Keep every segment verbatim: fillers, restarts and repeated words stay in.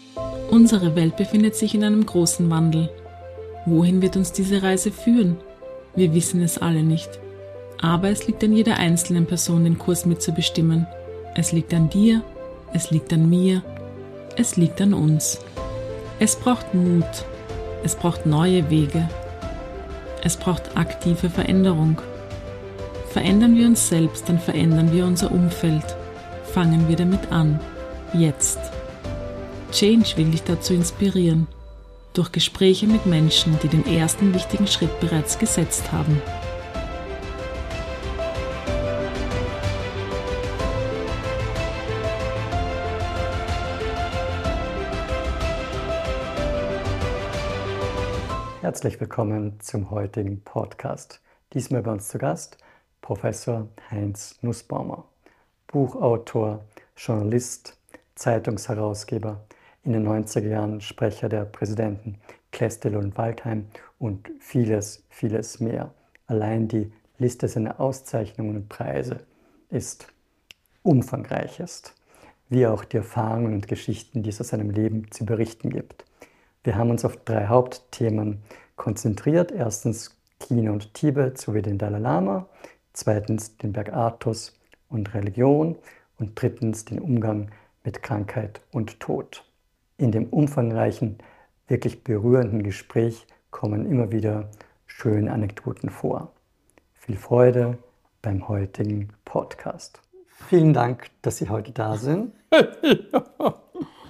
Unsere Welt befindet sich in einem großen Wandel. Wohin wird uns diese Reise führen? Wir wissen es alle nicht. Aber es liegt an jeder einzelnen Person, den Kurs mitzubestimmen. Es liegt an dir, es liegt an mir, es liegt an uns. Es braucht Mut, es braucht neue Wege, es braucht aktive Veränderung. Verändern wir uns selbst, dann verändern wir unser Umfeld. Fangen wir damit an, jetzt. Change will dich dazu inspirieren, durch Gespräche mit Menschen, die den ersten wichtigen Schritt bereits gesetzt haben. Herzlich willkommen zum heutigen Podcast. Diesmal bei uns zu Gast Professor Heinz Nussbaumer, Buchautor, Journalist, Zeitungsherausgeber, in den neunziger Jahren Sprecher der Präsidenten Klestil und Waldheim und vieles, vieles mehr. Allein die Liste seiner Auszeichnungen und Preise ist umfangreichst, wie auch die Erfahrungen und Geschichten, die es aus seinem Leben zu berichten gibt. Wir haben uns auf drei Hauptthemen konzentriert. Erstens China und Tibet sowie den Dalai Lama, zweitens den Berg Athos und Religion und drittens den Umgang mit Krankheit und Tod. In dem umfangreichen, wirklich berührenden Gespräch kommen immer wieder schöne Anekdoten vor. Viel Freude beim heutigen Podcast. Vielen Dank, dass Sie heute da sind. Ja.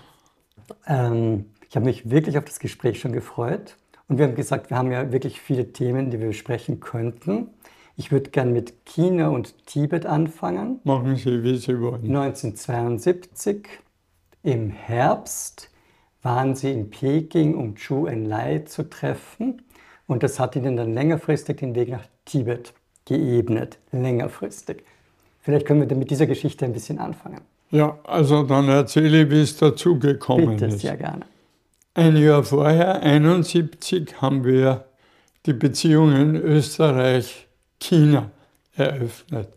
ähm, ich habe mich wirklich auf das Gespräch schon gefreut. Und wir haben gesagt, wir haben ja wirklich viele Themen, die wir besprechen könnten. Ich würde gerne mit China und Tibet anfangen. Machen Sie, wie Sie wollen. neunzehnhundertzweiundsiebzig im Herbst waren Sie in Peking, um Zhou Enlai zu treffen. Und das hat Ihnen dann längerfristig den Weg nach Tibet geebnet. Längerfristig. Vielleicht können wir mit dieser Geschichte ein bisschen anfangen. Ja, also dann erzähle ich, wie es dazu gekommen Bitte, ist. sehr gerne. Ein Jahr vorher, einundsiebzig, haben wir die Beziehungen Österreich-China eröffnet.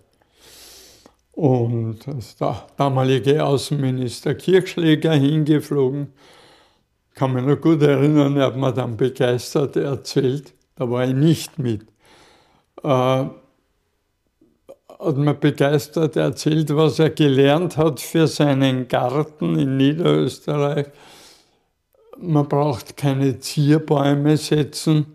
Und da ist der damalige Außenminister Kirchschläger hingeflogen. Kann mich noch gut erinnern, er hat mir dann begeistert erzählt, da war ich nicht mit. Äh, hat mir begeistert erzählt, was er gelernt hat für seinen Garten in Niederösterreich. Man braucht keine Zierbäume setzen.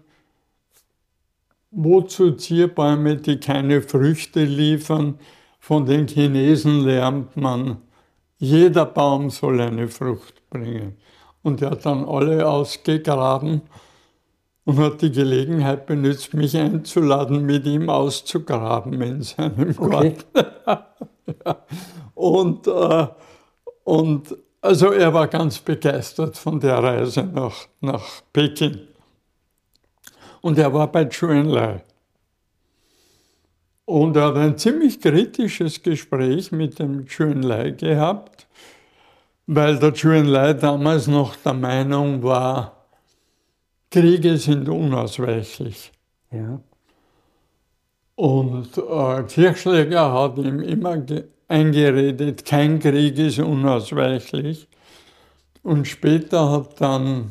Wozu Zierbäume, die keine Früchte liefern? Von den Chinesen lernt man, jeder Baum soll eine Frucht bringen. Und er hat dann alle ausgegraben und hat die Gelegenheit benutzt, mich einzuladen, mit ihm auszugraben in seinem Okay. Garten. Ja. Und, äh, und also er war ganz begeistert von der Reise nach, nach Peking. Und er war bei Zhou Enlai. Und er hat ein ziemlich kritisches Gespräch mit dem Zhou Enlai gehabt, weil der Zhou Enlai damals noch der Meinung war, Kriege sind unausweichlich. Ja. Und äh, Kirchschläger hat ihm immer eingeredet, kein Krieg ist unausweichlich. Und später hat dann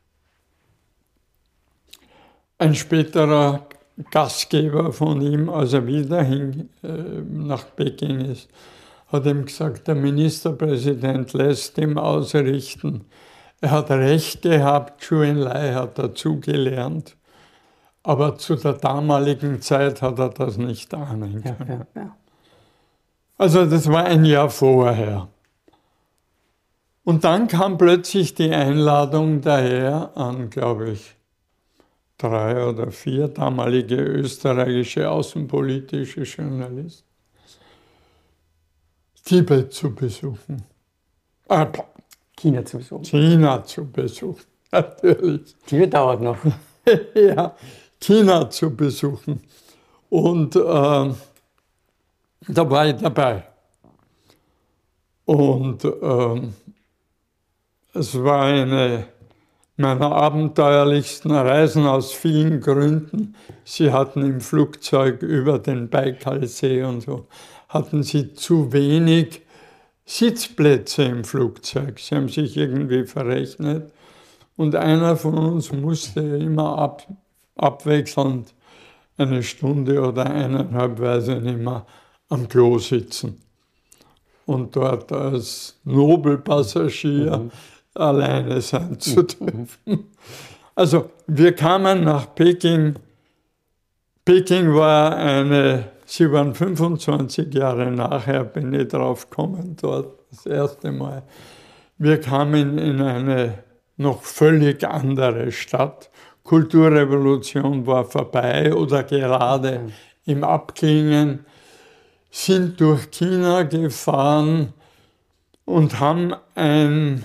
ein späterer Gastgeber von ihm, als er wieder hin, äh, nach Peking ist, hat ihm gesagt, der Ministerpräsident lässt ihm ausrichten. Er hat recht gehabt, Zhou Enlai hat dazugelernt, aber zu der damaligen Zeit hat er das nicht ahnen können. Ja, ja, ja. Also das war ein Jahr vorher. Und dann kam plötzlich die Einladung daher an, glaube ich, drei oder vier damalige österreichische außenpolitische Journalisten, Tibet zu besuchen. Äh, China zu besuchen. China zu besuchen, natürlich. Tibet dauert noch. Ja, China zu besuchen. Und äh, da war ich dabei. Und äh, es war eine meiner abenteuerlichsten Reisen aus vielen Gründen. Sie hatten im Flugzeug über den Baikalsee und so, hatten sie zu wenig Sitzplätze im Flugzeug. Sie haben sich irgendwie verrechnet und einer von uns musste immer ab, abwechselnd eine Stunde oder eineinhalb, weiß ich nicht mehr, am Klo sitzen und dort als Nobelpassagier mhm. alleine sein zu dürfen. Mhm. Also wir kamen nach Peking. Peking war eine, sie waren fünfundzwanzig Jahre nachher, bin ich drauf gekommen, dort das erste Mal. Wir kamen in eine noch völlig andere Stadt. Kulturrevolution war vorbei oder gerade mhm. im Abklingen, sind durch China gefahren und haben ein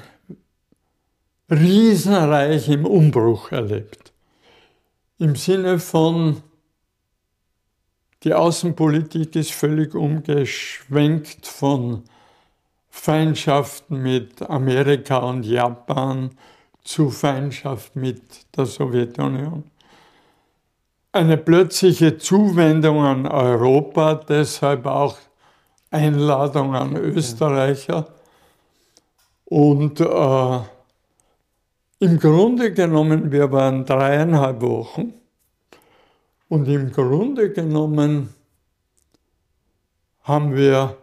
Riesenreich im Umbruch erlebt. Im Sinne von, die Außenpolitik ist völlig umgeschwenkt von Feindschaften mit Amerika und Japan zu Feindschaft mit der Sowjetunion. Eine plötzliche Zuwendung an Europa, deshalb auch Einladung an Österreicher. Und äh, im Grunde genommen, wir waren dreieinhalb Wochen und im Grunde genommen haben wir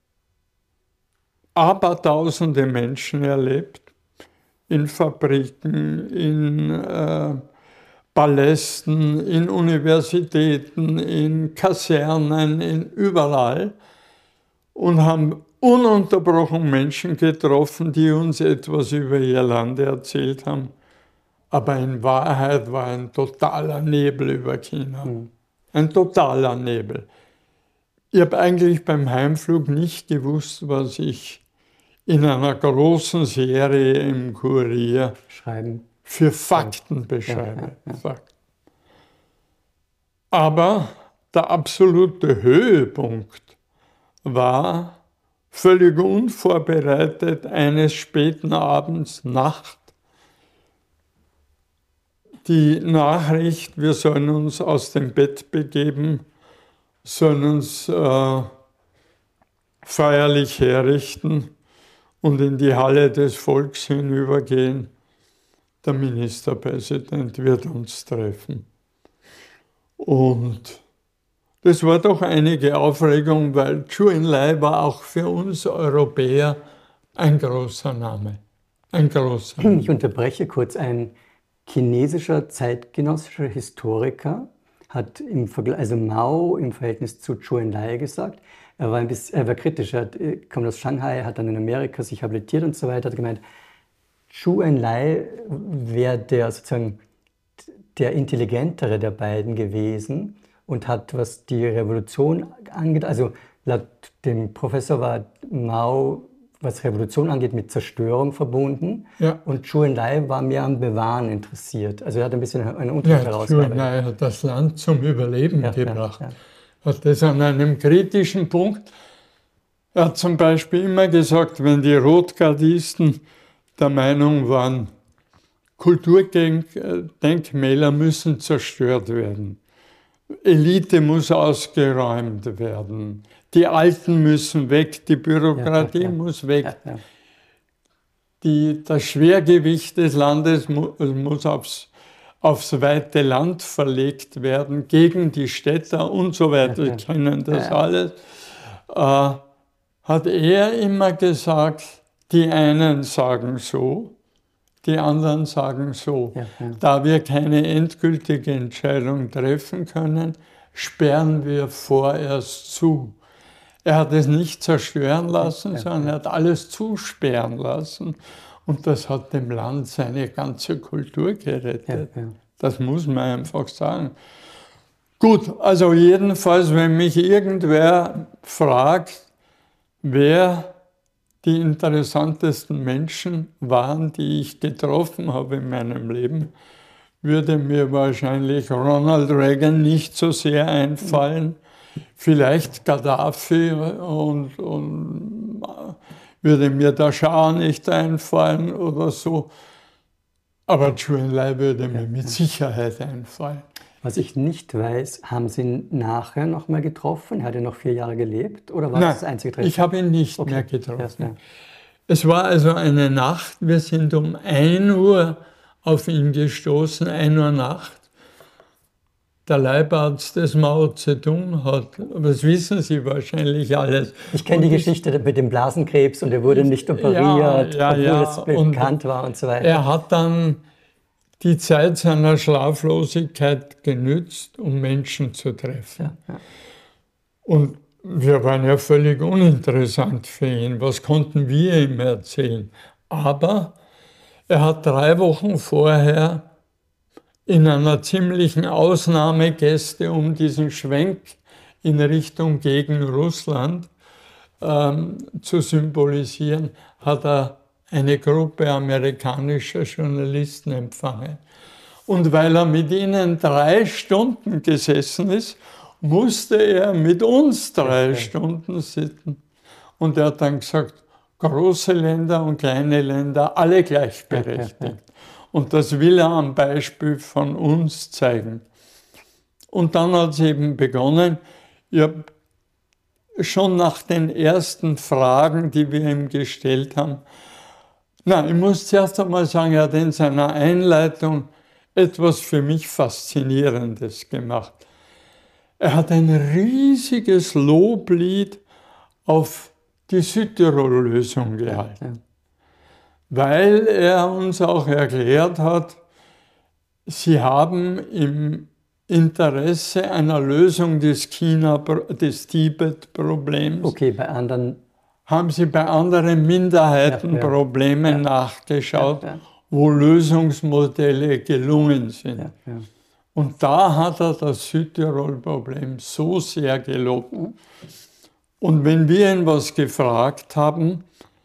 abertausende Menschen erlebt, in Fabriken, in äh, Palästen, in Universitäten, in Kasernen, in überall und haben ununterbrochen Menschen getroffen, die uns etwas über ihr Land erzählt haben. Aber in Wahrheit war ein totaler Nebel über China. Mhm. Ein totaler Nebel. Ich habe eigentlich beim Heimflug nicht gewusst, was ich in einer großen Serie im Kurier Schreiben. für Fakten beschreibe. Ja, ja, ja. Aber der absolute Höhepunkt war völlig unvorbereitet eines späten Abends, Nacht, die Nachricht, wir sollen uns aus dem Bett begeben, sollen uns äh, feierlich herrichten und in die Halle des Volks hinübergehen. Der Ministerpräsident wird uns treffen. Und das war doch einige Aufregung, weil Zhou Enlai war auch für uns Europäer ein großer Name. Ein großer Name. Ich unterbreche kurz. Ein chinesischer zeitgenössischer Historiker hat im Vergleich, also Mao im Verhältnis zu Zhou Enlai gesagt, er war, ein bisschen, er war kritisch, er hat, kommt aus Shanghai, hat dann in Amerika sich habilitiert und so weiter, hat gemeint, Zhou Enlai wäre der sozusagen der intelligentere der beiden gewesen und hat, was die Revolution angeht, also laut dem Professor war Mao, was Revolution angeht, mit Zerstörung verbunden. Ja. Und Zhou Enlai war mehr am Bewahren interessiert. Also er hat ein bisschen einen Unterschied ja, herausgearbeitet. Zhou Enlai hat das Land zum Überleben ja, gebracht. Ja, ja. Hat das an einem kritischen Punkt. Er hat zum Beispiel immer gesagt, wenn die Rotgardisten der Meinung waren, Kulturdenkmäler müssen zerstört werden. Elite muss ausgeräumt werden. Die Alten müssen weg, die Bürokratie ja, ja, ja. muss weg. Ja, ja. Die, das Schwergewicht des Landes mu muss aufs, aufs weite Land verlegt werden, gegen die Städter und so weiter. Wir kennen das ja, ja. alles. Äh, hat er immer gesagt, die einen sagen so, die anderen sagen so. Ja, ja. Da wir keine endgültige Entscheidung treffen können, sperren wir vorerst zu. Er hat es nicht zerstören lassen, ja, ja. sondern er hat alles zusperren lassen. Und das hat dem Land seine ganze Kultur gerettet. Ja, ja. Das muss man einfach sagen. Gut, also jedenfalls, wenn mich irgendwer fragt, wer die interessantesten Menschen waren, die ich getroffen habe in meinem Leben, würde mir wahrscheinlich Ronald Reagan nicht so sehr einfallen. Vielleicht Gaddafi und, und würde mir der Schah nicht einfallen oder so. Aber Zhou Enlai würde mir mit Sicherheit einfallen. Was ich nicht weiß, haben Sie ihn nachher noch mal getroffen? Hat er noch vier Jahre gelebt oder war Nein, das das einzige Treffen? Ich habe ihn nicht Okay. mehr getroffen. Ja, ja. Es war also eine Nacht, wir sind um ein Uhr auf ihn gestoßen, ein Uhr Nacht. Der Leibarzt des Mao Zedong hat, das wissen Sie wahrscheinlich alles. Ich kenne die Geschichte mit dem Blasenkrebs und er wurde nicht operiert, ja, obwohl ja, es bekannt war und so weiter. Er hat dann die Zeit seiner Schlaflosigkeit genützt, um Menschen zu treffen. Ja, ja. Und wir waren ja völlig uninteressant für ihn. Was konnten wir ihm erzählen? Aber er hat drei Wochen vorher in einer ziemlichen Ausnahmegeste, um diesen Schwenk in Richtung gegen Russland ähm, zu symbolisieren, hat er eine Gruppe amerikanischer Journalisten empfangen. Und weil er mit ihnen drei Stunden gesessen ist, musste er mit uns drei okay. Stunden sitzen. Und er hat dann gesagt, große Länder und kleine Länder, alle gleichberechtigt. Okay. Und das will er am Beispiel von uns zeigen. Und dann hat es eben begonnen, ich habe schon nach den ersten Fragen, die wir ihm gestellt haben, na, ich muss zuerst einmal sagen, er hat in seiner Einleitung etwas für mich Faszinierendes gemacht. Er hat ein riesiges Loblied auf die Südtirol-Lösung gehalten, ja, ja. weil er uns auch erklärt hat, sie haben im Interesse einer Lösung des China, des Tibet-Problems, okay, bei anderen haben sie bei anderen Minderheitenproblemen ja, ja. nachgeschaut, ja, ja. wo Lösungsmodelle gelungen sind. Ja, ja. Und da hat er das Südtirol-Problem so sehr gelobt. Und wenn wir ihn was gefragt haben,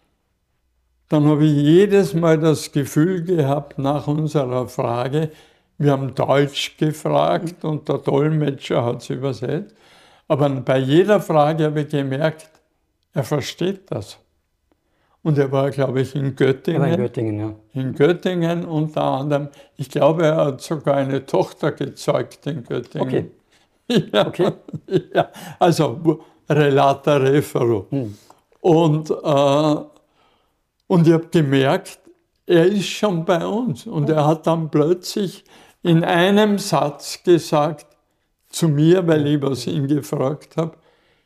dann habe ich jedes Mal das Gefühl gehabt, nach unserer Frage, wir haben Deutsch gefragt und der Dolmetscher hat es übersetzt, aber bei jeder Frage habe ich gemerkt, er versteht das. Und er war, glaube ich, in Göttingen. Er war in Göttingen, ja. In Göttingen unter anderem. Ich glaube, er hat sogar eine Tochter gezeugt in Göttingen. Okay. Ja, okay. Ja, also relata refero. Hm. Und, äh, und ich habe gemerkt, er ist schon bei uns. Und er hat dann plötzlich in einem Satz gesagt zu mir, weil ich was ihn gefragt habe,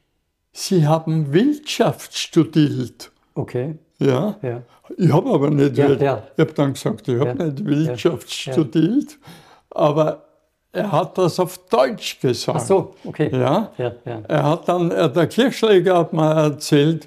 Sie haben Wirtschaft studiert. Okay. Ja. ja. Ich habe aber nicht, ja, ja. ja. ich habe dann gesagt, ich habe ja. nicht Wirtschaft ja. studiert, aber er hat das auf Deutsch gesagt. Ach so, okay. Ja. Ja, ja. Er hat dann, der Kirchschläger hat mir erzählt,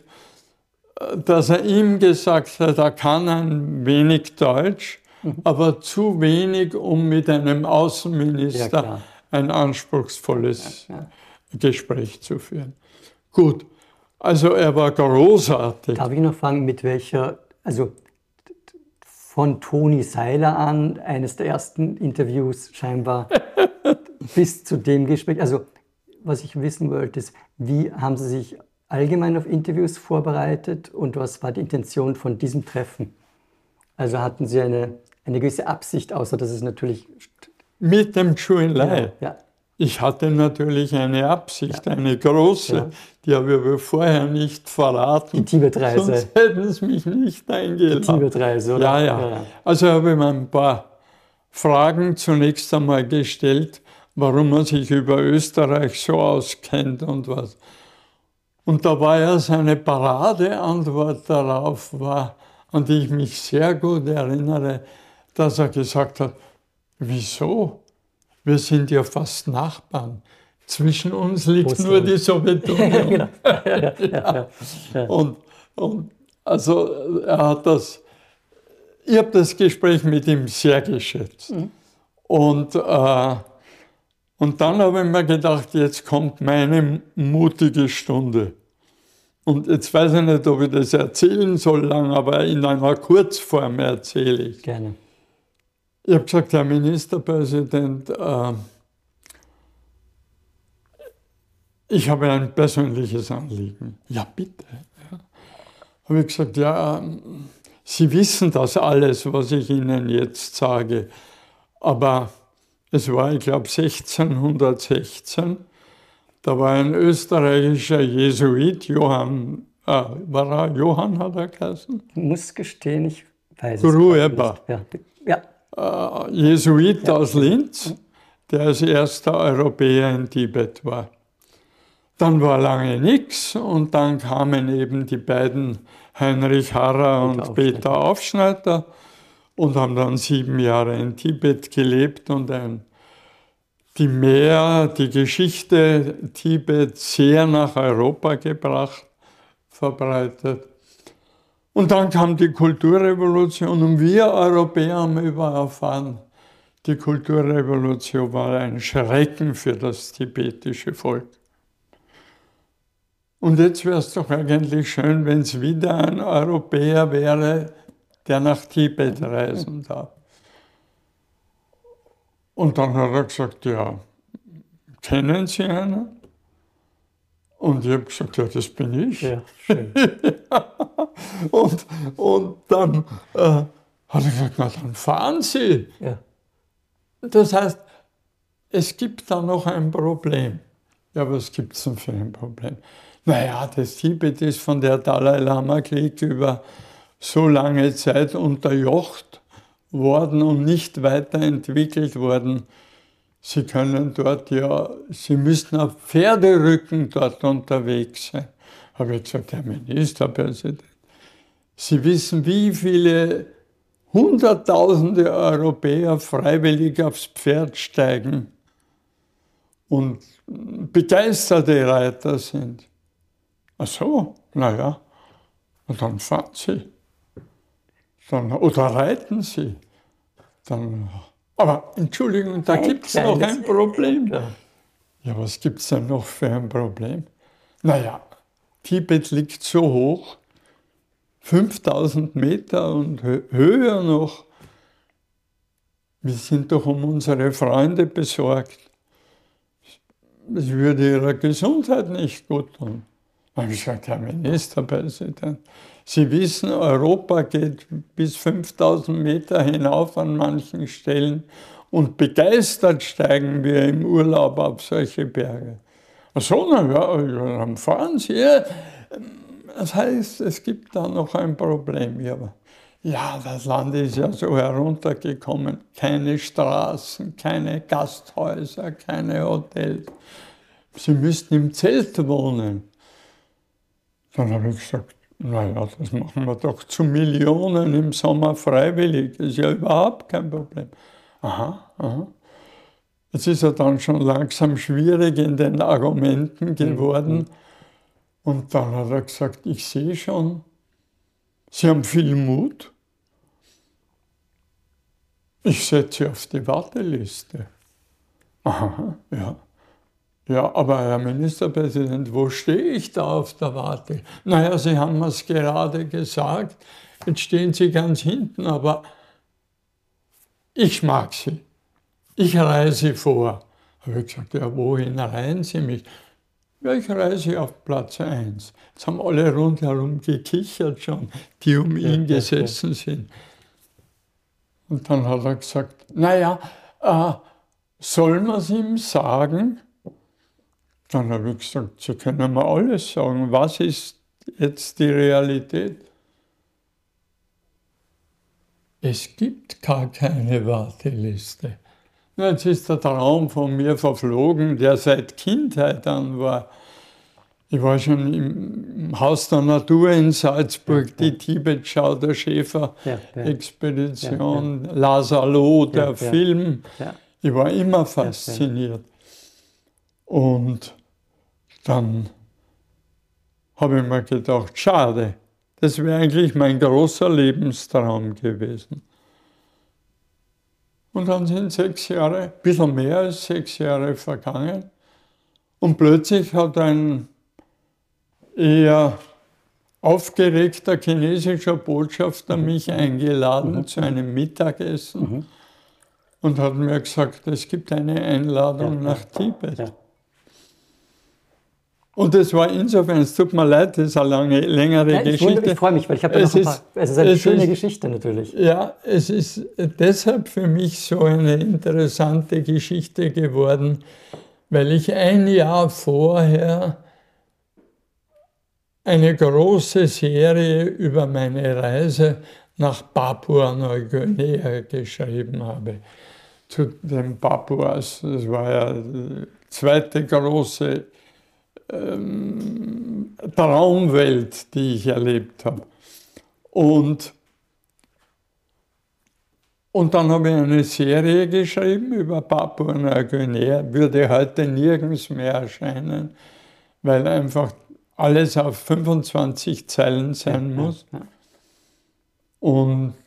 dass er ihm gesagt hat, er kann ein wenig Deutsch, mhm. aber zu wenig, um mit einem Außenminister ja, ein anspruchsvolles ja, ja. Gespräch zu führen. Gut, also er war großartig. Darf ich noch fragen, mit welcher, also von Toni Seiler an, eines der ersten Interviews scheinbar, bis zu dem Gespräch, also was ich wissen wollte, ist, wie haben Sie sich allgemein auf Interviews vorbereitet und was war die Intention von diesem Treffen? Also hatten Sie eine, eine gewisse Absicht, außer dass es natürlich... Mit dem Zhou Enlai? Ja, ja. Ich hatte natürlich eine Absicht, ja. eine große, ja. die habe ich aber vorher nicht verraten. Die Tibet-Reise. Sonst hätten sie mich nicht eingeladen. Die Tibet-Reise, oder? Ja, ja, ja. Also habe ich mir ein paar Fragen zunächst einmal gestellt, warum man sich über Österreich so auskennt und was. Und da war ja seine Paradeantwort darauf, war, an die ich mich sehr gut erinnere, dass er gesagt hat, wieso? Wir sind ja fast Nachbarn. Zwischen uns liegt Russland. Nur die Sowjetunion. Genau. ja, ja, ja, ja. Und, und also er hat das, ich habe das Gespräch mit ihm sehr geschätzt. Mhm. Und, äh, und dann habe ich mir gedacht, jetzt kommt meine mutige Stunde. Und jetzt weiß ich nicht, ob ich das erzählen soll lang, aber in einer Kurzform erzähle ich. Gerne. Ich habe gesagt, Herr Ministerpräsident, äh, ich habe ein persönliches Anliegen. Ja, bitte. Ja. Habe ich gesagt, ja, Sie wissen das alles, was ich Ihnen jetzt sage, aber Es war, ich glaube, sechzehnhundertsechzehn. Da war ein österreichischer Jesuit, Johann, äh, war er, Johann hat er geheißen? Ich muss gestehen, ich weiß Grueber. es nicht. Ja. Ja. Äh, Jesuit Ja. aus Linz, der als erster Europäer in Tibet war. Dann war lange nichts und dann kamen eben die beiden Heinrich Harrer und Peter Peter Aufschneider und haben dann sieben Jahre in Tibet gelebt und ein, die mehr die Geschichte Tibets sehr nach Europa gebracht, verbreitet. Und dann kam die Kulturrevolution und wir Europäer haben über erfahren, die Kulturrevolution war ein Schrecken für das tibetische Volk. Und jetzt wäre es doch eigentlich schön, wenn es wieder ein Europäer wäre, der nach Tibet reisen darf. Und dann hat er gesagt, ja, kennen Sie einen? Und ich habe gesagt, ja, das bin ich. Ja, schön. und, und dann äh, hat er gesagt, na dann fahren Sie. Ja. Das heißt, es gibt da noch ein Problem. Ja, was gibt es denn für ein Problem? Naja, das Tibet ist von der Dalai Lama-Klick über so lange Zeit unterjocht worden und nicht weiterentwickelt worden. Sie können dort ja, Sie müssen auf Pferderücken dort unterwegs sein. Habe ich gesagt, Herr Ministerpräsident, Sie wissen, wie viele Hunderttausende Europäer freiwillig aufs Pferd steigen und begeisterte Reiter sind. Ach so, naja, und dann fahren Sie. Dann, oder reiten Sie. Dann, aber Entschuldigung, da gibt es noch ein Problem. Ja. Ja, was gibt es denn noch für ein Problem? Naja, Tibet liegt so hoch, fünftausend Meter und höher noch. Wir sind doch um unsere Freunde besorgt. Es würde ihrer Gesundheit nicht gut tun. Dann habe ich gesagt, Herr Ministerpräsident, Sie wissen, Europa geht bis fünftausend Meter hinauf an manchen Stellen und begeistert steigen wir im Urlaub auf solche Berge. Ach so, na ja, dann fahren Sie. Das heißt, es gibt da noch ein Problem. Ja, ja, das Land ist ja so heruntergekommen. Keine Straßen, keine Gasthäuser, keine Hotels. Sie müssten im Zelt wohnen. Dann habe ich gesagt, naja, das machen wir doch zu Millionen im Sommer freiwillig. Das ist ja überhaupt kein Problem. Aha, aha. Es ist ja dann schon langsam schwierig in den Argumenten geworden. Mhm. Und dann hat er gesagt, ich sehe schon, Sie haben viel Mut. Ich setze Sie auf die Warteliste. Aha, ja. Ja, aber Herr Ministerpräsident, wo stehe ich da auf der Warte? Naja, Sie haben es gerade gesagt, jetzt stehen Sie ganz hinten, aber ich mag Sie. Ich reise vor. Habe ich gesagt, ja, wohin reihen Sie mich? Ja, ich reise auf Platz eins. Jetzt haben alle rundherum gekichert schon, die um ja, ihn gesessen ja, ja. sind. Und dann hat er gesagt, naja, äh, soll man es ihm sagen? Dann habe ich gesagt, Sie können mir alles sagen. Was ist jetzt die Realität? Es gibt gar keine Warteliste. Jetzt ist der Traum von mir verflogen, der seit Kindheit an war. Ich war schon im Haus der Natur in Salzburg, ja, ja. die Tibetschau, der Schäfer-Expedition, ja, ja. Laszlo, der ja, Film. Ja. Ich war immer fasziniert. Ja, ja. Und dann habe ich mir gedacht, schade, das wäre eigentlich mein großer Lebenstraum gewesen. Und dann sind sechs Jahre, ein bisschen mehr als sechs Jahre vergangen. Und plötzlich hat ein eher aufgeregter chinesischer Botschafter mhm. mich eingeladen mhm. zu einem Mittagessen mhm. und hat mir gesagt, es gibt eine Einladung ja, nach ja, Tibet. Ja. Und es war insofern, es tut mir leid, das ist eine lange, längere Nein, ich Geschichte. Wundere, ich freue mich, weil ich habe ja noch ein paar, es ist eine es schöne ist, Geschichte natürlich. Ja, es ist deshalb für mich so eine interessante Geschichte geworden, weil ich ein Jahr vorher eine große Serie über meine Reise nach Papua-Neuguinea geschrieben habe. Zu den Papuas, das war ja die zweite große ähm, Traumwelt, die ich erlebt habe. Und, und dann habe ich eine Serie geschrieben über Papua-Neuguinea, würde heute nirgends mehr erscheinen, weil einfach alles auf fünfundzwanzig Zeilen sein muss. Und,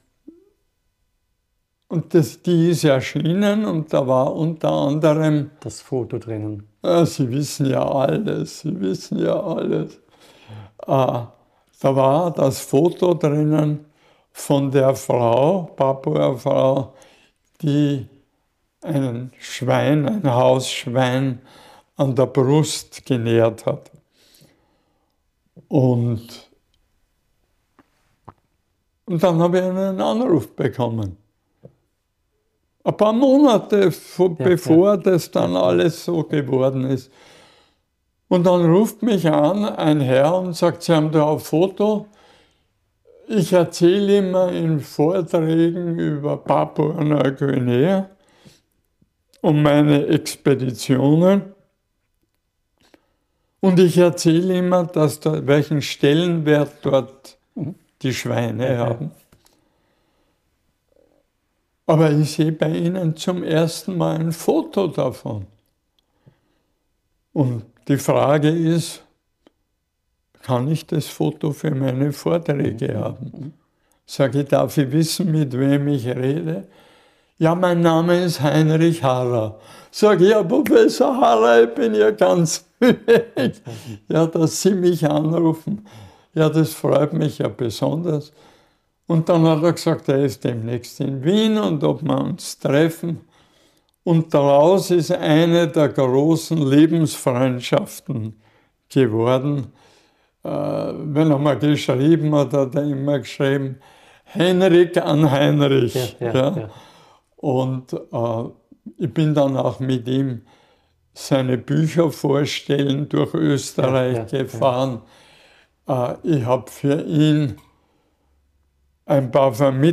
und das, die ist erschienen und da war unter anderem das Foto drinnen. Ah, Sie wissen ja alles, Sie wissen ja alles. Ah, da war das Foto drinnen von der Frau, Papua-Frau, die ein Schwein, ein Hausschwein an der Brust genährt hat. Und, und dann habe ich einen Anruf bekommen. Ein paar Monate vor, ja, bevor ja. das dann alles so geworden ist. Und dann ruft mich an ein Herr und sagt, Sie haben da ein Foto. Ich erzähle immer in Vorträgen über Papua-Neuguinea und meine Expeditionen. Und ich erzähle immer, dass da, welchen Stellenwert dort die Schweine ja, haben. Aber ich sehe bei Ihnen zum ersten Mal ein Foto davon. Und die Frage ist, kann ich das Foto für meine Vorträge haben? Sage ich, darf ich wissen, mit wem ich rede? Ja, mein Name ist Heinrich Harrer. Sage ich, ja, Professor Harrer, ich bin ja ganz weg. Ja, dass Sie mich anrufen. Ja, das freut mich ja besonders. Und dann hat er gesagt, er ist demnächst in Wien und ob wir uns treffen. Und daraus ist eine der großen Lebensfreundschaften geworden. Äh, wenn er mal geschrieben hat, hat er immer geschrieben, Henrik an Heinrich. Ja, ja, ja. Ja. Und äh, ich bin dann auch mit ihm seine Bücher vorstellen durch Österreich ja, ja, gefahren. Ja. Äh, ich habe für ihn ein paar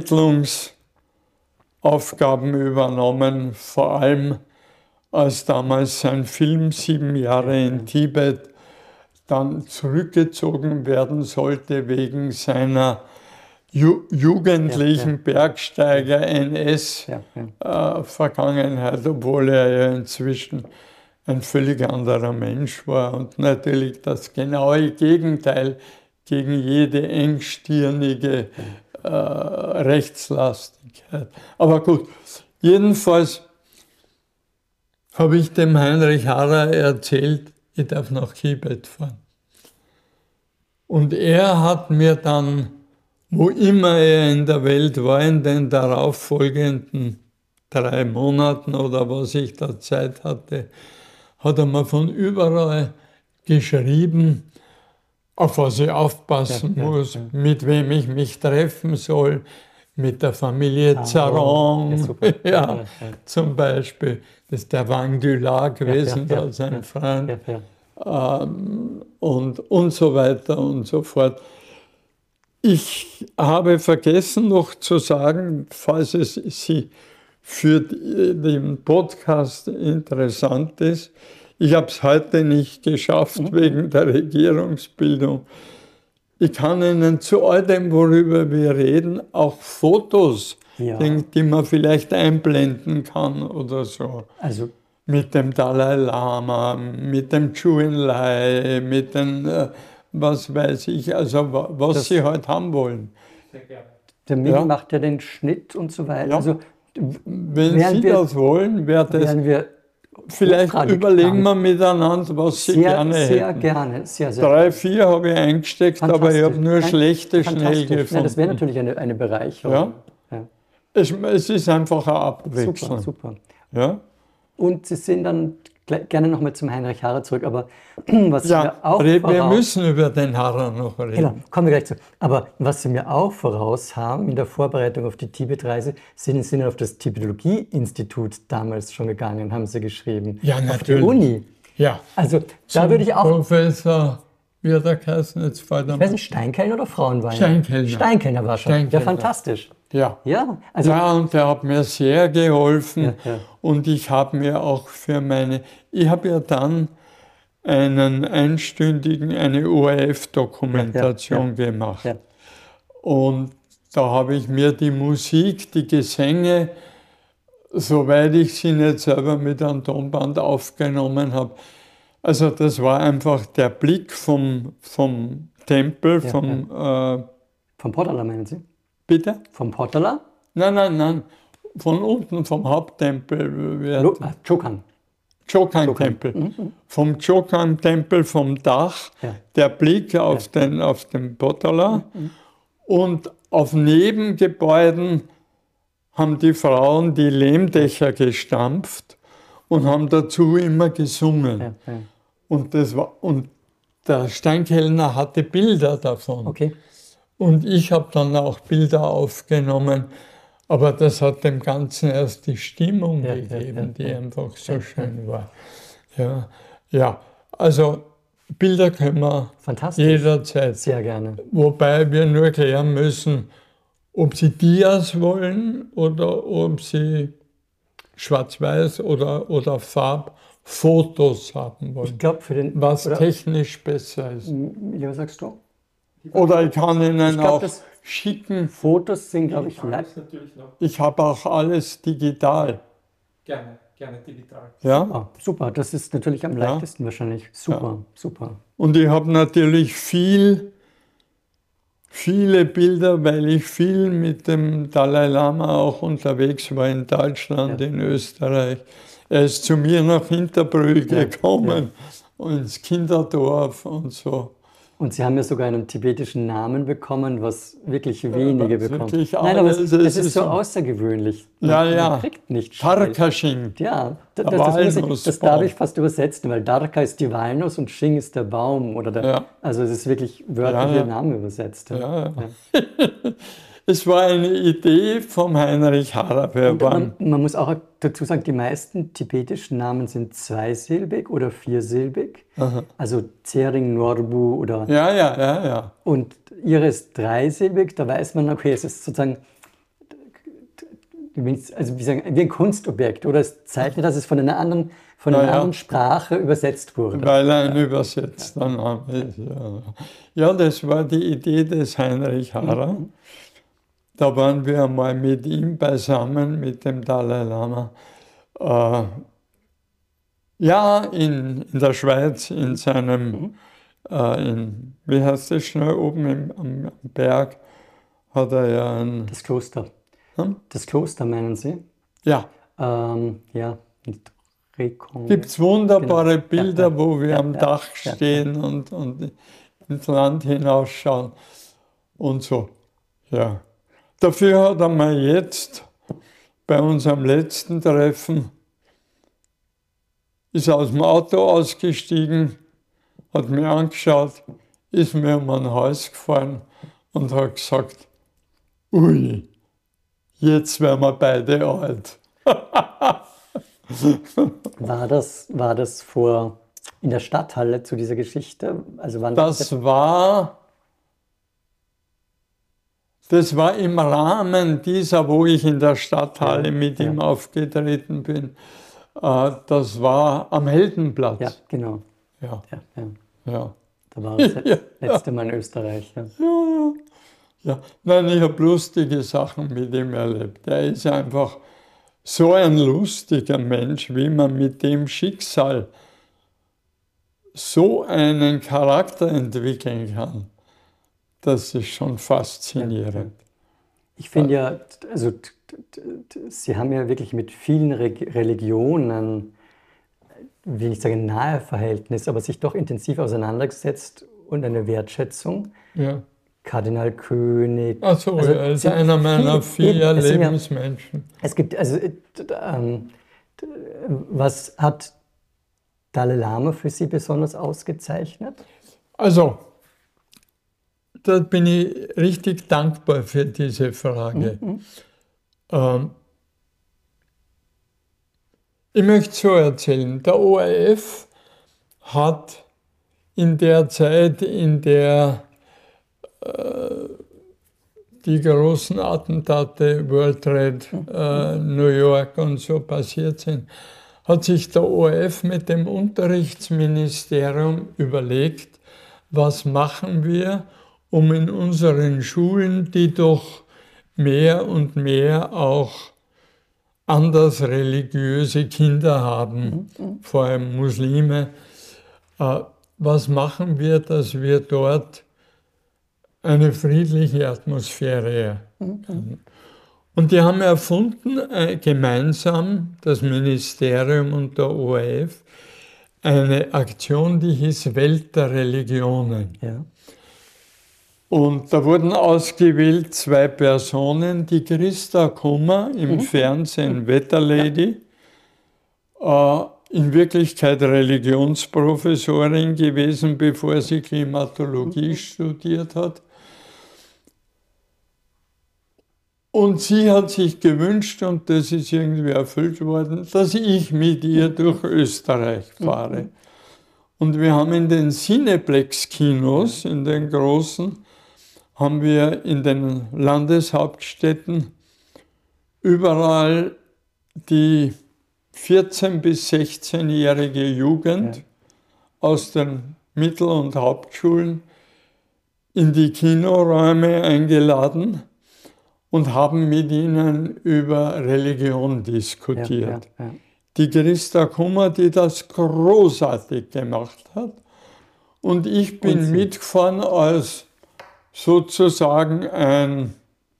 Vermittlungsaufgaben übernommen, vor allem als damals sein Film Sieben Jahre in Tibet dann zurückgezogen werden sollte wegen seiner ju jugendlichen ja, ja. Bergsteiger-N S-Vergangenheit, ja, ja. äh, obwohl er ja inzwischen ein völlig anderer Mensch war und natürlich das genaue Gegenteil gegen jede engstirnige äh, Rechtslastigkeit. Aber gut, jedenfalls habe ich dem Heinrich Harrer erzählt, ich darf nach Tibet fahren. Und er hat mir dann, wo immer er in der Welt war, in den darauffolgenden drei Monaten oder was ich da Zeit hatte, hat er mir von überall geschrieben, auf was ich aufpassen ja, muss, ja, ja. mit wem ich mich treffen soll, mit der Familie ah, Zarong, ja, ja, ja, ja, zum Beispiel. Das ist der Wang Dula gewesen, ja, ja, ja, sein ja, Freund. Ja, ja. Ähm, und, und so weiter und so fort. Ich habe vergessen noch zu sagen, falls es Sie für den Podcast interessant ist, ich habe es heute nicht geschafft mhm. wegen der Regierungsbildung. Ich kann Ihnen zu all dem, worüber wir reden, auch Fotos, ja. die, die man vielleicht einblenden kann oder so. Also mit dem Dalai Lama, mit dem Zhou Enlai, mit den, äh, was weiß ich, also was das, Sie heute haben wollen. Sehr gerne. Der Mini ja. macht ja den Schnitt und so weiter. Ja. Also, wenn Sie wir, das wollen, wäre das... Wir vielleicht überlegen wir miteinander, was Sie sehr, gerne hätten. Sehr gerne, sehr, sehr Drei, vier habe ich eingesteckt, aber ich habe nur schlechte schnell gefunden. Nein, das wäre natürlich eine, eine Bereicherung. Ja? Ja. Es, es ist einfach eine Abwechslung. Super, super. Ja? Und Sie sind dann gerne nochmal zum Heinrich Harrer zurück, aber was Ja, wir auch wir voraus, müssen über den Harrer noch reden. genau, kommen wir gleich zu. Aber was Sie mir auch voraus haben in der Vorbereitung auf die Tibet-Reise, sind, sind auf das Tibetologie-Institut damals schon gegangen, haben Sie geschrieben. Ja, auf natürlich. die Uni. Ja. Also da Zum würde ich auch, Professor, wie hat er geheißen? Jetzt fällt er ich weiß mir- nicht, Steinkellner oder Frauenwein? Steinkellner. Steinkellner war schon. Ja, Steinkellner. fantastisch. Ja. Ja, also Ja, und der hat mir sehr geholfen. Ja, ja. Und ich habe mir auch für meine, ich habe ja dann einen einstündigen, eine O R F-Dokumentation Ja, ja, gemacht. ja. Und da habe ich mir die Musik, die Gesänge, soweit ich sie nicht selber mit einem Tonband aufgenommen habe. Also das war einfach der Blick vom, vom Tempel, Ja, vom, Äh, vom Potterler meinen Sie? bitte? Vom Potterler? Nein, nein, nein, von unten, vom Haupttempel. wie heißt Lo- der? ah, Chokan. Chokan-Tempel. Vom Chokan-Tempel, vom Dach, Ja. der Blick auf, den, auf den Potala. Und auf Nebengebäuden haben die Frauen die Lehmdächer gestampft und haben dazu immer gesungen. Ja, ja. Und, das war, und der Steinkellner hatte Bilder davon. Okay. Und ich habe dann auch Bilder aufgenommen. Aber das hat dem Ganzen erst die Stimmung Ja, ja, gegeben, ja, die ja. einfach so schön war. Ja, ja, also Bilder können wir Fantastisch. jederzeit. Sehr gerne. Wobei wir nur klären müssen, ob sie Dias wollen oder ob sie schwarz-weiß oder, oder Farbfotos haben wollen. Ich glaube, für den. Was oder, technisch besser ist. ja, was sagst du? Oder ich kann Ihnen glaub, auch das- schicken. Fotos sind, glaube ich, live. ist natürlich noch Ich habe auch alles digital. gerne, gerne digital. Ja? Ah, super, das ist natürlich am Ja. leichtesten wahrscheinlich. Super, super. Und ich habe natürlich viel, viele Bilder, weil ich viel mit dem Dalai Lama auch unterwegs war in Deutschland, Ja. in Österreich. Er ist zu mir nach Hinterbrühl Ja, gekommen und ins Kinderdorf und so. Und Sie haben ja sogar einen tibetischen Namen bekommen, was wirklich wenige was bekommen. wirklich Nein, aber es, alles, es es ist ist so so- außergewöhnlich. Ja, Man ja. kriegt nicht schnell. Tarkashing. Ja, das, Der das, das, muss ich, das Walnussbaum. darf ich fast übersetzen, weil Darka ist die Walnuss und Shing ist der Baum. Oder der, Ja. Also es ist wirklich wörtlich Ja, ja. der Name übersetzt. Ja. Ja, ja. Es war eine Idee vom Heinrich Harrer. Wir waren, Man, man muss auch dazu sagen, die meisten tibetischen Namen sind zweisilbig oder viersilbig. Also Tsering, Norbu oder... ja, ja, ja, ja. Und ihre ist dreisilbig, da weiß man, okay, es ist sozusagen... Also wie, sagen, wie ein Kunstobjekt, oder es zeichnet, dass es von einer anderen, von einer Ja, ja. anderen Sprache übersetzt wurde. Weil er ein übersetzter Name ist. Ja. ja, das war die Idee des Heinrich Harrer. Da waren wir einmal mit ihm beisammen, mit dem Dalai Lama. Äh, ja, in, in der Schweiz, in seinem, äh, in, wie heißt das schnell, oben im, am, am Berg, hat er ja ein, Das Kloster. Hm? Das Kloster meinen Sie? ja, Ähm, ja, nicht Rekon. gibt es wunderbare Genau. Bilder, Ja, ja, wo wir ja, am ja, Dach ja, stehen und, und ins Land hinausschauen und so. Ja. Dafür hat er mir jetzt bei unserem letzten Treffen, ist aus dem Auto ausgestiegen, hat mich angeschaut, ist mir um ein Haus gefahren und hat gesagt, ui, jetzt werden wir beide alt. War das, war das vor in der Stadthalle zu dieser Geschichte? Also wann Das war, das war im Rahmen dieser, wo ich in der Stadthalle Ja, mit ja. ihm aufgetreten bin. Äh, Das war am Heldenplatz. Ja, genau. Ja, Ja, ja. ja. Da war das Ja, letzte Mal in Österreich. Ja. Ja, ja. Ja. Nein, ich habe lustige Sachen mit ihm erlebt. Er ist einfach so ein lustiger Mensch, wie man mit dem Schicksal so einen Charakter entwickeln kann. Das ist schon faszinierend. Ich finde ja, also t- t- t- Sie haben ja wirklich mit vielen Re Religionen, will ich sagen, nahe Verhältnis, aber sich doch intensiv auseinandergesetzt und eine Wertschätzung. Ja. Kardinal König. Ach so, Also er ist sind einer meiner viele- vier eben, es sind ja- Lebensmenschen. Es gibt, also, äh, d- ähm, d- was hat Dalai Lama für Sie besonders ausgezeichnet? Also, da bin ich richtig dankbar für diese Frage. Mhm. Ähm, ich möchte so erzählen, der O R F hat in der Zeit, in der äh, die großen Attentate, World Trade, äh, New York und so passiert sind, hat sich der O R F mit dem Unterrichtsministerium überlegt, was machen wir, um in unseren Schulen, die doch mehr und mehr auch anders religiöse Kinder haben, mhm. vor allem Muslime, äh, was machen wir, dass wir dort eine friedliche Atmosphäre haben. Und die haben erfunden, äh, gemeinsam, das Ministerium und der O R F, eine Aktion, die hieß Welt der Religionen. Ja. Und da wurden ausgewählt zwei Personen, die Christa Kummer im mhm. Fernsehen Wetterlady, ja. äh, in Wirklichkeit Religionsprofessorin gewesen, bevor sie Klimatologie mhm. studiert hat. Und sie hat sich gewünscht, und das ist irgendwie erfüllt worden, dass ich mit ihr durch Österreich fahre. Mhm. Und wir haben in den Cineplex-Kinos, in den großen, haben wir in den Landeshauptstädten überall die vierzehn- bis sechzehnjährige Jugend ja. aus den Mittel- und Hauptschulen in die Kinoräume eingeladen und haben mit ihnen über Religion diskutiert. Ja, ja, ja. Die Christa Kummer, die das großartig gemacht hat. Und ich bin und mitgefahren als sozusagen ein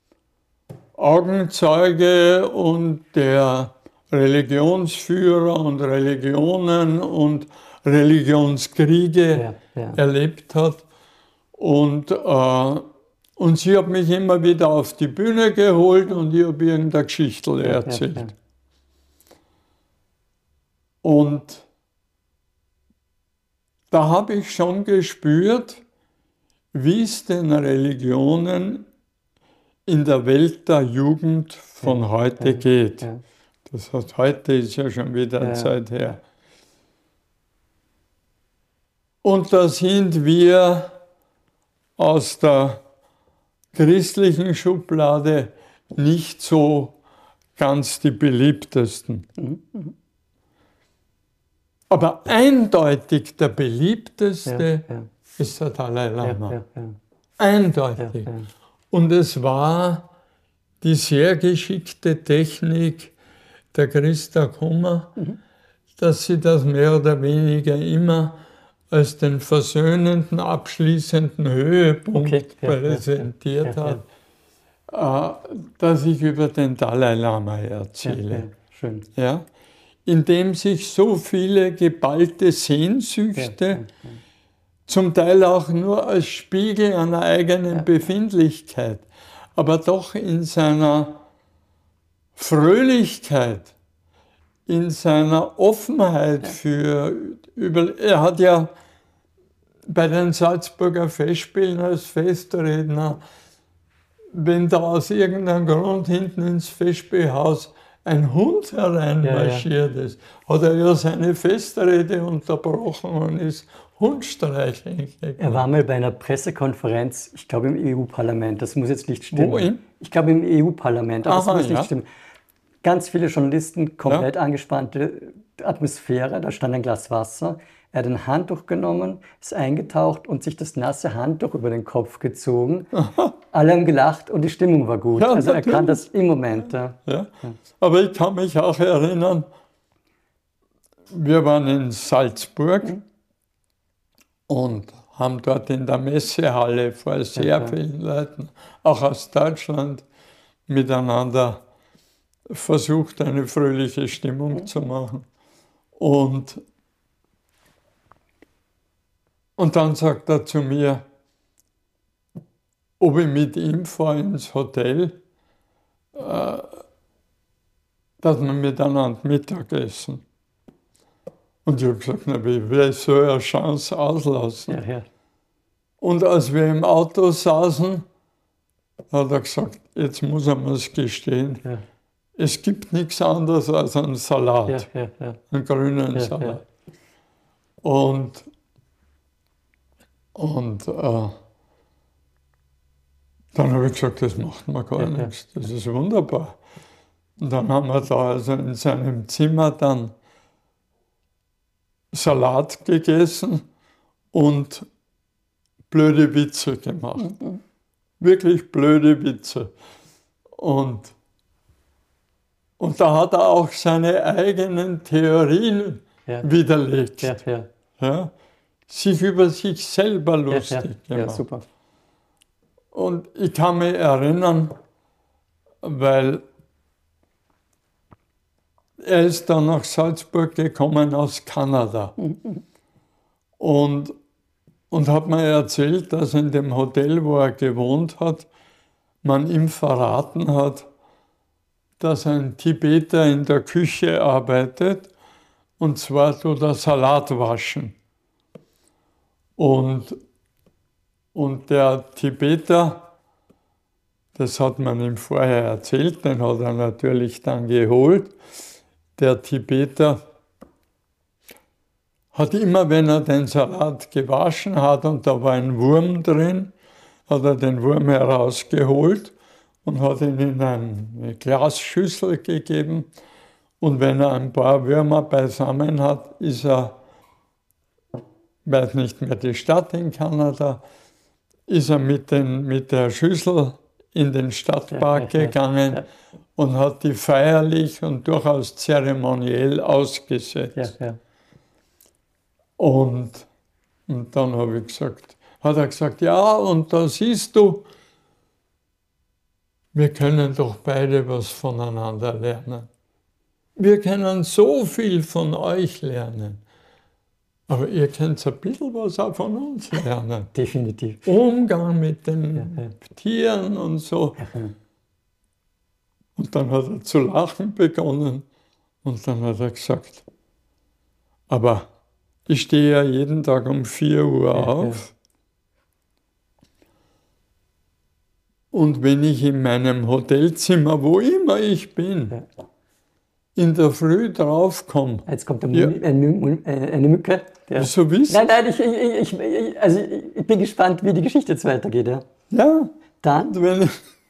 Augenzeuge und der Religionsführer und Religionen und Religionskriege ja, ja. erlebt hat. Und äh, Und sie hat mich immer wieder auf die Bühne geholt und ich habe irgendeine Geschichte erzählt. Ja, ja, ja. Und da habe ich schon gespürt, wie es den Religionen in der Welt der Jugend von ja, heute ja, geht. Ja. Das heißt, heute ist ja schon wieder eine ja, Zeit her. Und da sind wir aus der christlichen Schublade nicht so ganz die beliebtesten. Mhm. Aber eindeutig der beliebteste ja, ja. ist der Dalai Lama. Ja, ja, ja. Eindeutig. Ja, ja. Und es war die sehr geschickte Technik der Christa Kummer, mhm. dass sie das mehr oder weniger immer als den versöhnenden, abschließenden Höhepunkt okay, ja, präsentiert ja, ja, ja. hat, äh, dass ich über den Dalai Lama erzähle. Ja, ja, schön. Ja? In dem sich so viele geballte Sehnsüchte, ja, ja, ja. zum Teil auch nur als Spiegel einer eigenen ja. Befindlichkeit, aber doch in seiner Fröhlichkeit, in seiner Offenheit ja. für, über, er hat ja bei den Salzburger Festspielen als Festredner, wenn da aus irgendeinem Grund hinten ins Festspielhaus ein Hund hereinmarschiert ja, ja. ist, hat er ja seine Festrede unterbrochen und ist Hundstreicheln gegangen. Er war mal bei einer Pressekonferenz, ich glaube im E U-Parlament, das muss jetzt nicht stimmen. Wo in? Ich glaube im E U-Parlament, aber Aha, das muss nicht ja. stimmen. Ganz viele Journalisten, komplett ja. angespannte Atmosphäre, da stand ein Glas Wasser. Er hat ein Handtuch genommen, ist eingetaucht und sich das nasse Handtuch über den Kopf gezogen. Aha. Alle haben gelacht und die Stimmung war gut. Ja, also er kann das im Moment. Ja. Ja. Aber ich kann mich auch erinnern, wir waren in Salzburg mhm. und haben dort in der Messehalle vor sehr ja, vielen ja. Leuten, auch aus Deutschland, miteinander versucht, eine fröhliche Stimmung mhm. zu machen. Und Und dann sagt er zu mir, ob ich mit ihm fahre ins Hotel, äh, dass wir miteinander Mittag essen. Und ich habe gesagt, na, wie will ich so eine Chance auslassen? Ja, ja. Und als wir im Auto saßen, hat er gesagt, jetzt muss er mir es gestehen, Ja. es gibt nichts anderes als einen Salat, Ja, ja, ja. einen grünen Ja, Salat. Und, und äh, dann habe ich gesagt, das macht mir gar Ja, nichts, das ist wunderbar. Und dann haben wir da also in seinem Zimmer dann Salat gegessen und blöde Witze gemacht. Mhm. Wirklich blöde Witze. Und, und da hat er auch seine eigenen Theorien Ja. widerlegt. Ja, ja. Ja? Sich über sich selber Ja, lustig ja. Ja, gemacht. super. Und ich kann mich erinnern, weil er ist dann nach Salzburg gekommen aus Kanada. Mhm. Und, und hat mir erzählt, dass in dem Hotel, wo er gewohnt hat, man ihm verraten hat, dass ein Tibeter in der Küche arbeitet, und zwar tut er Salat waschen. Und, und der Tibeter, das hat man ihm vorher erzählt, den hat er natürlich dann geholt. Der Tibeter hat immer, wenn er den Salat gewaschen hat und da war ein Wurm drin, hat er den Wurm herausgeholt und hat ihn in eine Glasschüssel gegeben. Und wenn er ein paar Würmer beisammen hat, ist er, weiß nicht mehr die Stadt in Kanada, ist er mit, den, mit der Schüssel in den Stadtpark Ja, ja, ja, gegangen ja. und hat die feierlich und durchaus zeremoniell ausgesetzt. Ja, ja. Und, und dann habe ich gesagt, hat er gesagt, ja, und da siehst du, wir können doch beide was voneinander lernen. Wir können so viel von euch lernen, aber ihr könnt ein bisschen was auch von uns lernen. Definitiv. Umgang mit den Ja, ja. Tieren und so. Ja, ja. Und dann hat er zu lachen begonnen und dann hat er gesagt, aber ich stehe ja jeden Tag um vier Uhr Ja, auf und wenn ich in meinem Hotelzimmer, wo immer ich bin, Ja. in der Früh draufkomme, Jetzt kommt eine, Ja. Mü- eine, Mü- äh, eine Mücke. Ja. so wissen, Nein, nein, ich, ich, ich, ich, also ich bin gespannt, wie die Geschichte jetzt weitergeht. Ja. ja, Dann? und wenn,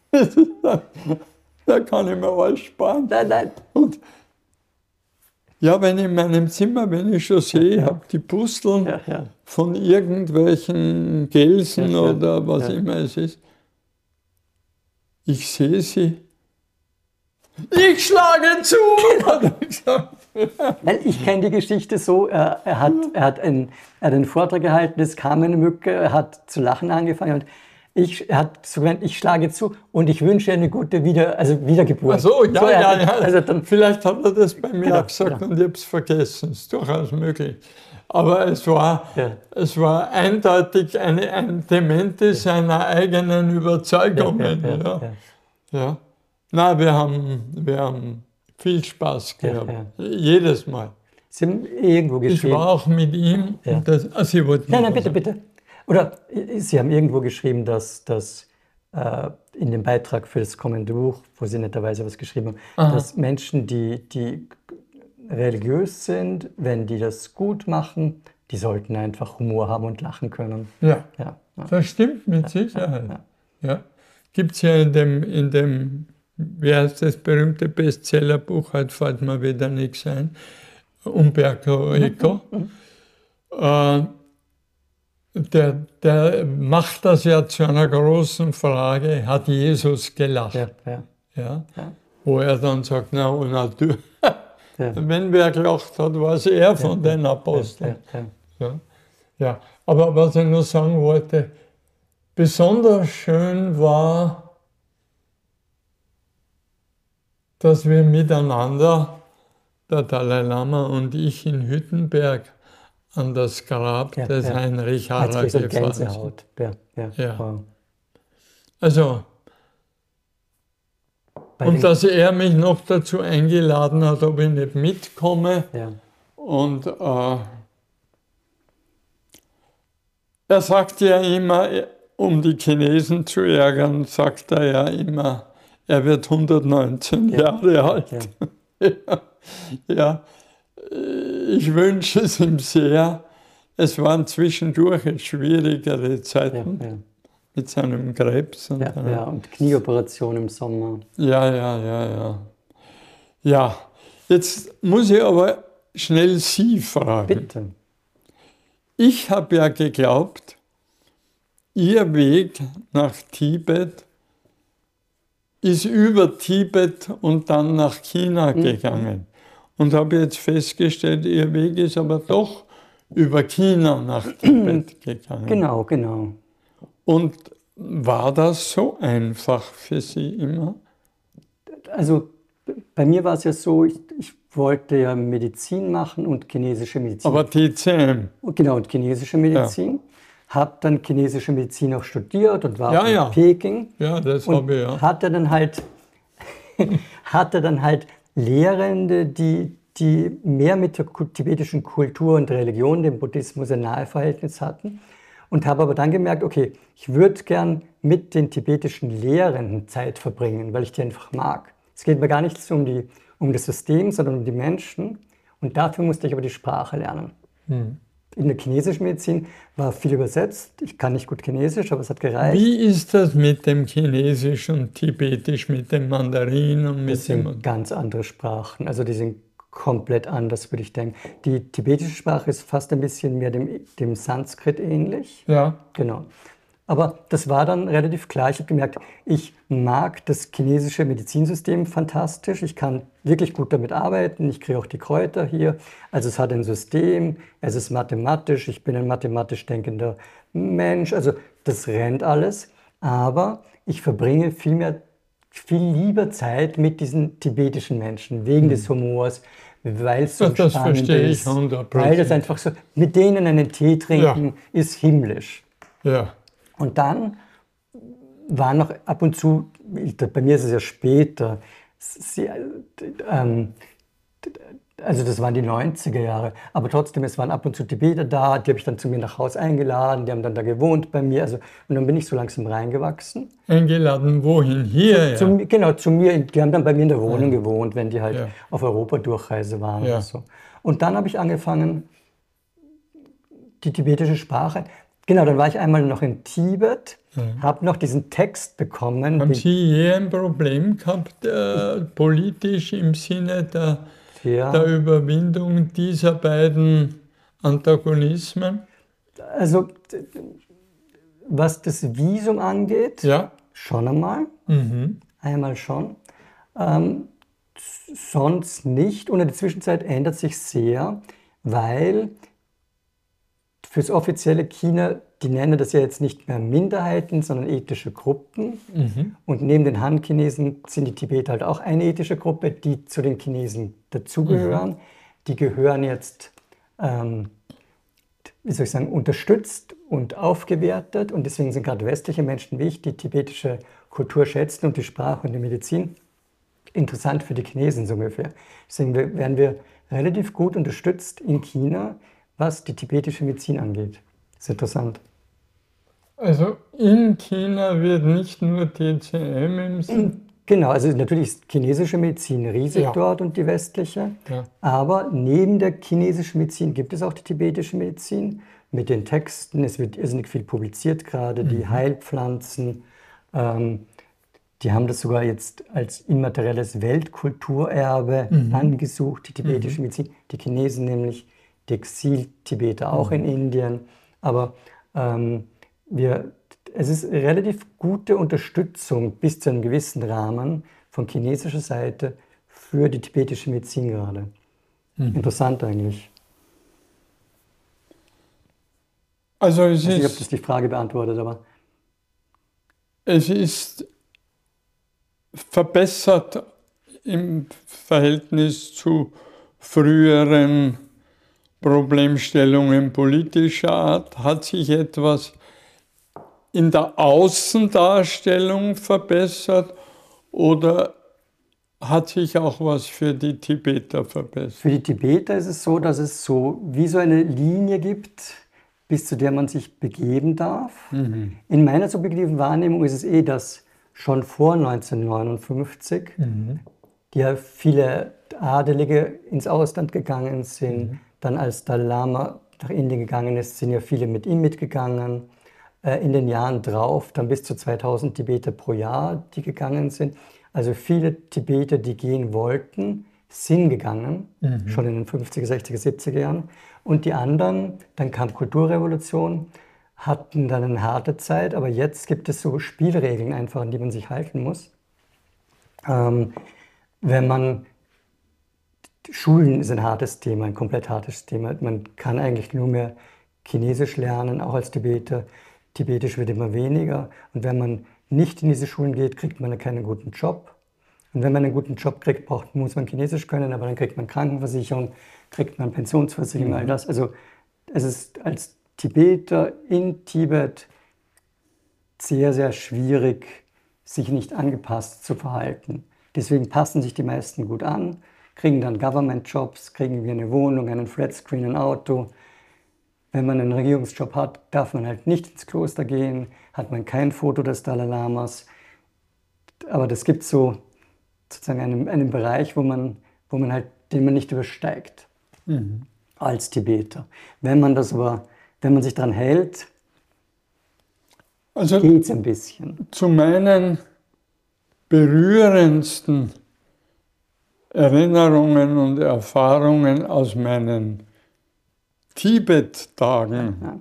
da kann ich mir alles sparen. Nein, nein. Und ja, wenn ich in meinem Zimmer, wenn ich schon sehe, Ja. habe die Pusteln Ja, ja. von irgendwelchen Gelsen Ja, ja. oder was Ja. immer es ist, ich sehe sie. Ich schlage zu! hat er gesagt. Nein, ich kenne die Geschichte so, er, er, hat, er, hat einen, er hat einen Vortrag gehalten, es kam eine Mücke, er hat zu lachen angefangen und ich, er hat so gemeint, ich schlage zu und ich wünsche eine gute Wieder, also Wiedergeburt. Ach so, ja, so, er ja, hat- ja. Also dann, Vielleicht hat er das bei mir Genau, auch gesagt genau. und ich habe es vergessen. Ist durchaus möglich. Aber es war, Ja. es war eindeutig eine, ein Demente seiner eigenen Überzeugungen. ja, Ja, ja, ja. ja. Na, wir haben, wir haben viel Spaß gehabt. Ja, Jedes Mal. Sie haben irgendwo Ich geschrieben. war auch mit ihm. Ja. Und das, also ich wollte Nein, noch nein, bitte, was bitte. Oder äh, Sie haben irgendwo geschrieben, dass, dass äh, in dem Beitrag für das kommende Buch, wo Sie netterweise was geschrieben haben, Aha. dass Menschen, die, die religiös sind, wenn die das gut machen, die sollten einfach Humor haben und lachen können. Ja, Ja, ja. das stimmt mit Sicherheit. ja. Ja. Gibt es ja in dem, in dem, wie heißt das berühmte Bestsellerbuch, heute fällt mir wieder nichts ein, Umberto Eco. äh, der, der macht das ja zu einer großen Frage, hat Jesus gelacht? Ja, ja, Ja? Ja. Wo er dann sagt, na, und natürlich, ja. wenn wer gelacht hat, war es er von den Ja, Aposteln. ja, ja. Ja. Ja, aber was ich nur sagen wollte, besonders schön war, dass wir miteinander, der Dalai Lama und ich, in Hüttenberg an das Grab Ja, des ja. Heinrich Jetzt Harrer krieg ich so gefahren sind. Gänsehaut. Ja, ja. Ja. Wow. Also, Bei den- und dass er mich noch dazu eingeladen hat, ob ich nicht mitkomme. ja. Und äh, er sagt ja immer, um die Chinesen zu ärgern, sagt er ja immer, er wird hundertneunzehn ja. Jahre alt. Ja. ja, ja, ich wünsche es ihm sehr. Es waren zwischendurch schwierigere Zeiten ja, ja. mit seinem Krebs. Und, ja, ja, und Knieoperation im Sommer. Ja, ja, ja, ja. Ja, jetzt muss ich aber schnell Sie fragen. Bitte. Ich habe ja geglaubt, Ihr Weg nach Tibet ist über Tibet und dann nach China gegangen. Mhm. Und habe jetzt festgestellt, Ihr Weg ist aber doch über China nach Tibet gegangen. Genau, genau. Und war das so einfach für Sie immer? Also bei mir war es ja so, ich, ich wollte ja Medizin machen und chinesische Medizin. Aber T C M. Genau, und chinesische Medizin. Ja. Habe dann chinesische Medizin auch studiert und war ja, auch in ja. Peking. Ja, das habe ich ja. Hatte dann halt, hatte dann halt Lehrende, die, die mehr mit der tibetischen Kultur und Religion, dem Buddhismus, ein nahe Verhältnis hatten. Und habe aber dann gemerkt, okay, ich würde gern mit den tibetischen Lehrenden Zeit verbringen, weil ich die einfach mag. Es geht mir gar nicht so um, die, um das System, sondern um die Menschen. Und dafür musste ich aber die Sprache lernen. Hm. In der chinesischen Medizin war viel übersetzt. Ich kann nicht gut Chinesisch, aber es hat gereicht. Wie ist das mit dem Chinesisch und Tibetisch, mit dem Mandarin und mit das sind dem... ganz andere Sprachen. Also die sind komplett anders, würde ich denken. Die tibetische Sprache ist fast ein bisschen mehr dem, dem Sanskrit ähnlich. Ja. Genau. Aber das war dann relativ klar. Ich habe gemerkt, ich mag das chinesische Medizinsystem fantastisch. Ich kann wirklich gut damit arbeiten. Ich kriege auch die Kräuter hier. Also es hat ein System, es ist mathematisch. Ich bin ein mathematisch denkender Mensch. Also das rennt alles. Aber ich verbringe viel mehr, viel lieber Zeit mit diesen tibetischen Menschen, wegen mhm. des Humors, weil es so das spannend verstehe ist. Ich hundert Prozent. Weil das einfach so, mit denen einen Tee trinken, ja. ist himmlisch. Ja. Und dann war noch ab und zu, bei mir ist es ja später, sie, ähm, also das waren die neunziger Jahre, aber trotzdem, es waren ab und zu Tibeter da, die habe ich dann zu mir nach Hause eingeladen, die haben dann da gewohnt bei mir, also, und dann bin ich so langsam reingewachsen. Eingeladen wohin? Hier? Zu, ja. zu, genau, zu mir, die haben dann bei mir in der Wohnung ja. gewohnt, wenn die halt ja. auf Europa-Durchreise waren ja. oder so. Und dann habe ich angefangen, die tibetische Sprache. Genau, dann war ich einmal noch in Tibet, ja. habe noch diesen Text bekommen. Haben Sie je ein Problem gehabt, äh, politisch im Sinne der, ja. der Überwindung dieser beiden Antagonismen? Also, was das Visum angeht, ja. schon einmal. Mhm. Einmal schon. Ähm, sonst nicht. Und in der Zwischenzeit ändert sich sehr, weil fürs offizielle China, die nennen das ja jetzt nicht mehr Minderheiten, sondern ethische Gruppen. Mhm. Und neben den Han-Chinesen sind die Tibeter halt auch eine ethische Gruppe, die zu den Chinesen dazugehören. Mhm. Die gehören jetzt, ähm, wie soll ich sagen, unterstützt und aufgewertet. Und deswegen sind gerade westliche Menschen wie ich, die tibetische Kultur schätzen und die Sprache und die Medizin, interessant für die Chinesen so ungefähr. Deswegen werden wir relativ gut unterstützt in China, was die tibetische Medizin angeht. Das ist interessant. Also in China wird nicht nur T C M im Sinn? Genau, also natürlich ist chinesische Medizin riesig ja. dort und die westliche. Ja. Aber neben der chinesischen Medizin gibt es auch die tibetische Medizin mit den Texten. Es wird irrsinnig viel publiziert gerade, mhm. die Heilpflanzen. Ähm, die haben das sogar jetzt als immaterielles Weltkulturerbe mhm. angesucht, die tibetische mhm. Medizin. Die Chinesen nämlich, die Exil-Tibeter auch mhm. in Indien. Aber ähm, wir, es ist relativ gute Unterstützung bis zu einem gewissen Rahmen von chinesischer Seite für die tibetische Medizin gerade. Mhm. Interessant eigentlich. Also es ich weiß nicht, ist, ob das die Frage beantwortet, aber... Es ist verbessert im Verhältnis zu früheren Problemstellungen politischer Art. Hat sich etwas in der Außendarstellung verbessert oder hat sich auch was für die Tibeter verbessert? Für die Tibeter ist es so, dass es so wie so eine Linie gibt, bis zu der man sich begeben darf. Mhm. In meiner subjektiven Wahrnehmung ist es eh, dass schon vor neunzehnhundertneunundfünfzig Mhm. ja viele Adelige ins Ausland gegangen sind. Mhm. Dann als Dalai Lama nach Indien gegangen ist, sind ja viele mit ihm mitgegangen. Äh, in den Jahren drauf dann bis zu zweitausend Tibeter pro Jahr, die gegangen sind. Also viele Tibeter, die gehen wollten, sind gegangen, Mhm. schon in den fünfziger, sechziger, siebziger Jahren. Und die anderen, dann kam Kulturrevolution, hatten dann eine harte Zeit, aber jetzt gibt es so Spielregeln einfach, an die man sich halten muss. Ähm, wenn man, Schulen ist ein hartes Thema, ein komplett hartes Thema. Man kann eigentlich nur mehr Chinesisch lernen, auch als Tibeter. Tibetisch wird immer weniger. Und wenn man nicht in diese Schulen geht, kriegt man keinen guten Job. Und wenn man einen guten Job kriegt, braucht, muss man Chinesisch können, aber dann kriegt man Krankenversicherung, kriegt man Pensionsversicherung, Mhm. all das. Also es ist als Tibeter in Tibet sehr, sehr schwierig, sich nicht angepasst zu verhalten. Deswegen passen sich die meisten gut an, kriegen dann Government-Jobs, kriegen wir eine Wohnung, einen Flatscreen, ein Auto. Wenn man einen Regierungsjob hat, darf man halt nicht ins Kloster gehen, hat man kein Foto des Dalai Lamas. Aber das gibt so sozusagen einen, einen Bereich, wo man, wo man halt, den man nicht übersteigt Mhm. als Tibeter. Wenn man das aber, wenn man sich daran hält, Also geht es ein bisschen. zu meinen berührendsten Erinnerungen und Erfahrungen aus meinen Tibet-Tagen Ja.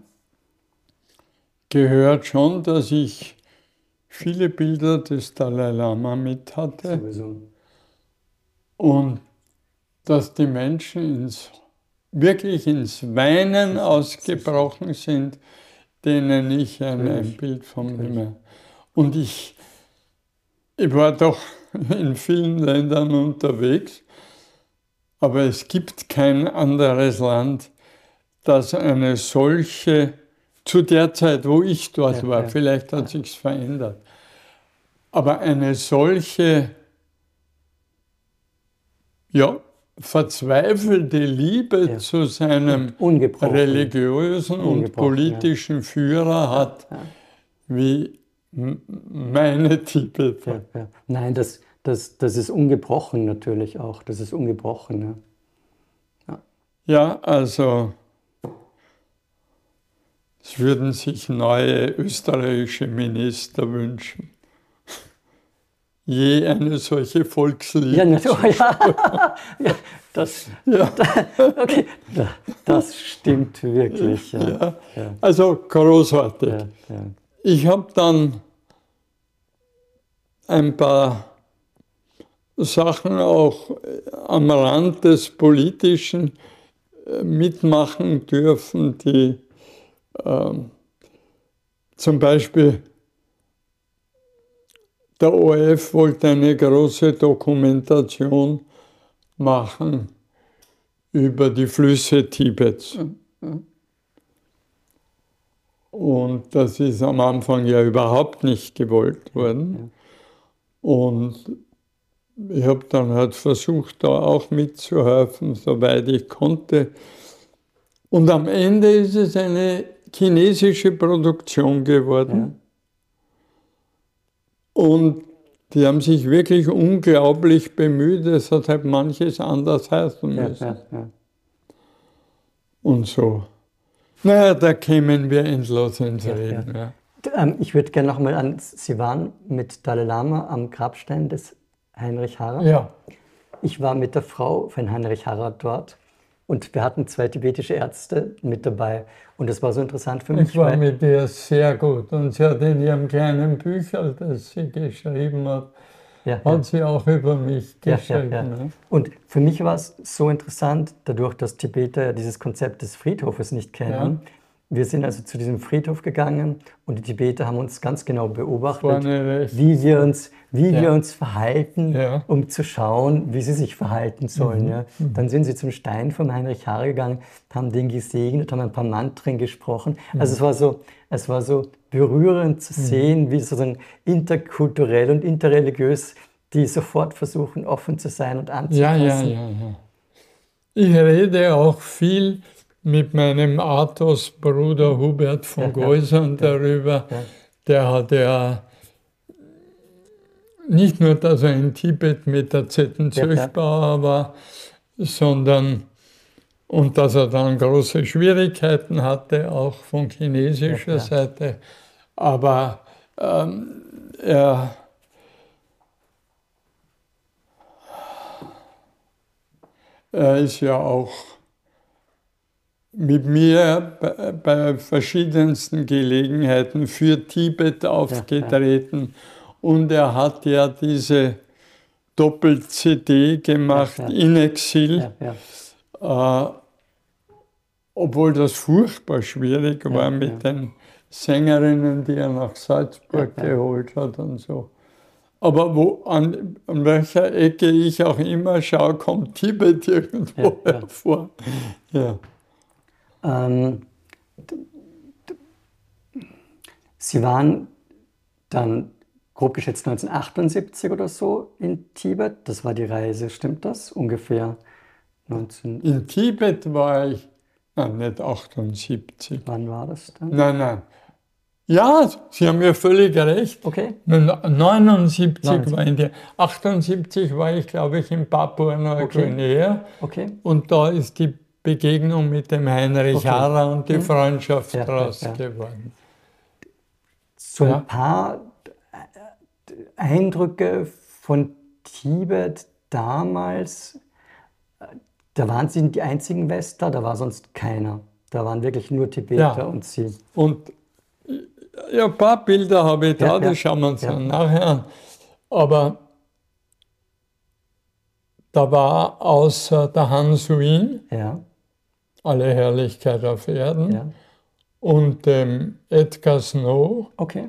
gehört schon, dass ich viele Bilder des Dalai Lama mit hatte Sowieso. und dass die Menschen ins, wirklich ins Weinen ausgebrochen sind, denen ich ein, ein Bild von nehme. Und ich, ich war doch in vielen Ländern unterwegs, aber es gibt kein anderes Land, das eine solche, zu der Zeit, wo ich dort Ja, war, ja. vielleicht hat sich's verändert, aber eine solche, ja, verzweifelte Liebe Ja. zu seinem Ungebrochen. religiösen und Ungebrochen, politischen Führer hat, Ja. wie m- meine Tibeter. Ja, ja. Nein, das, das, das ist ungebrochen natürlich auch. Das ist ungebrochen. Ja. Ja, also es würden sich neue österreichische Minister wünschen. Je eine solche Volksliebe. Ja, natürlich. Ja, ja, das, Ja. okay, ja, das stimmt wirklich. Ja, Ja. ja, Also großartig. ja, ja. Ich habe dann ein paar Sachen auch am Rand des Politischen äh, mitmachen dürfen, die ähm, zum Beispiel der O R F wollte eine große Dokumentation machen über die Flüsse Tibets. Und das ist am Anfang ja überhaupt nicht gewollt worden. Und ich habe dann halt versucht, da auch mitzuhelfen, soweit ich konnte. Und am Ende ist es eine chinesische Produktion geworden. Und die haben sich wirklich unglaublich bemüht. Es hat halt manches anders heißen Ja, müssen. ja, ja. Und so. Naja, da kämen wir endlos ins Ja, Reden. Ja. Ähm, ich würde gerne nochmal an, Sie waren mit Dalai Lama am Grabstein des Heinrich Harrer. Ja. Ich war mit der Frau von Heinrich Harrer dort und wir hatten zwei tibetische Ärzte mit dabei. Und das war so interessant für mich. Ich war weil- mit ihr sehr gut. Und sie hat in ihrem kleinen Bücherl, das sie geschrieben hat, ja, ja. hat sie auch über mich Ja, ja, geschrieben. ja. ne? Und für mich war es so interessant, dadurch, dass Tibeter ja dieses Konzept des Friedhofes nicht kennen. Wir sind also zu diesem Friedhof gegangen und die Tibeter haben uns ganz genau beobachtet, Vorne rechts. wie wir uns, wie Ja. wir uns verhalten, Ja. um zu schauen, wie sie sich verhalten sollen. Ja. Dann sind sie zum Stein von Heinrich Harrer gegangen, haben den gesegnet, haben ein paar Mantren gesprochen. Also es war so, es war so berührend zu sehen, wie sozusagen interkulturell und interreligiös die sofort versuchen, offen zu sein und Ja, anzupassen. ja, ja, ja. Ich rede auch viel mit meinem Athos-Bruder Hubert von Ja, ja, Geusern ja, darüber. ja. Der hat ja nicht nur, dass er in Tibet mit der Zettenzöchbauer war, sondern und dass er dann große Schwierigkeiten hatte, auch von chinesischer Ja, ja. Seite. Aber ähm, er, er ist ja auch mit mir bei, bei verschiedensten Gelegenheiten für Tibet aufgetreten. Und er hat ja diese Doppel-C D gemacht, Ja, ja. in Exil, Ja, ja. äh, obwohl das furchtbar schwierig war Ja, mit ja. den Sängerinnen, die er nach Salzburg Ja, ja. geholt hat und so. Aber wo, an, an welcher Ecke ich auch immer schaue, kommt Tibet irgendwo Ja, ja. hervor. Ja. Ähm, d- d- Sie waren dann grob geschätzt neunzehnhundertachtundsiebzig oder so in Tibet. Das war die Reise, stimmt das? Ungefähr neunzehn. In Tibet war ich, nein, nicht achtundsiebzig. Wann war das dann? Nein, nein. Ja, Sie haben ja völlig recht. Okay. neunundsiebzig neunundsiebzig. war in der, achtundsiebzig war ich, glaube ich, in Papua-Neuguinea. Okay. Und da ist die Begegnung mit dem Heinrich Okay. Harrer und die Hm. Freundschaft Ja, daraus ja, ja. geworden. So Ja. ein paar Eindrücke von Tibet damals. Da waren Sie die einzigen Westler, da war sonst keiner. Da waren wirklich nur Tibeter Ja. und Sie. Und ja, ein paar Bilder habe ich da, Ja, ja. die schauen wir uns Ja. dann nachher an. Aber da war außer der Han Suin, Ja, alle Herrlichkeit auf Erden, ja. und dem Edgar Snow, Okay.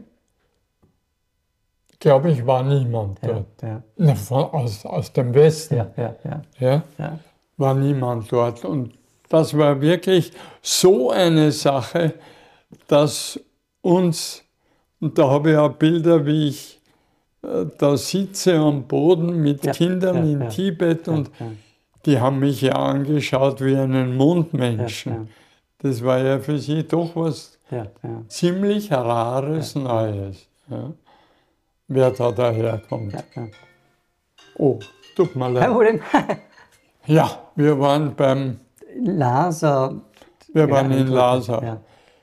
glaube ich, war niemand Ja, dort. ja, Ne, von, aus, aus dem Westen. ja, ja, ja, Ja, ja. war niemand dort. Und das war wirklich so eine Sache, dass uns, und da habe ich auch Bilder, wie ich äh, da sitze am Boden mit Ja, Kindern ja, in ja, Tibet und ja, die haben mich ja angeschaut wie einen Mondmenschen. ja, Das war ja für sie doch was ja, ja, ziemlich Rares, Neues. Ja. Wer da daherkommt. ja, ja. Oh, tut mir Kein leid. Problem. Ja, wir waren beim, Lhasa. wir waren in Eindrücke, Lhasa. Ja,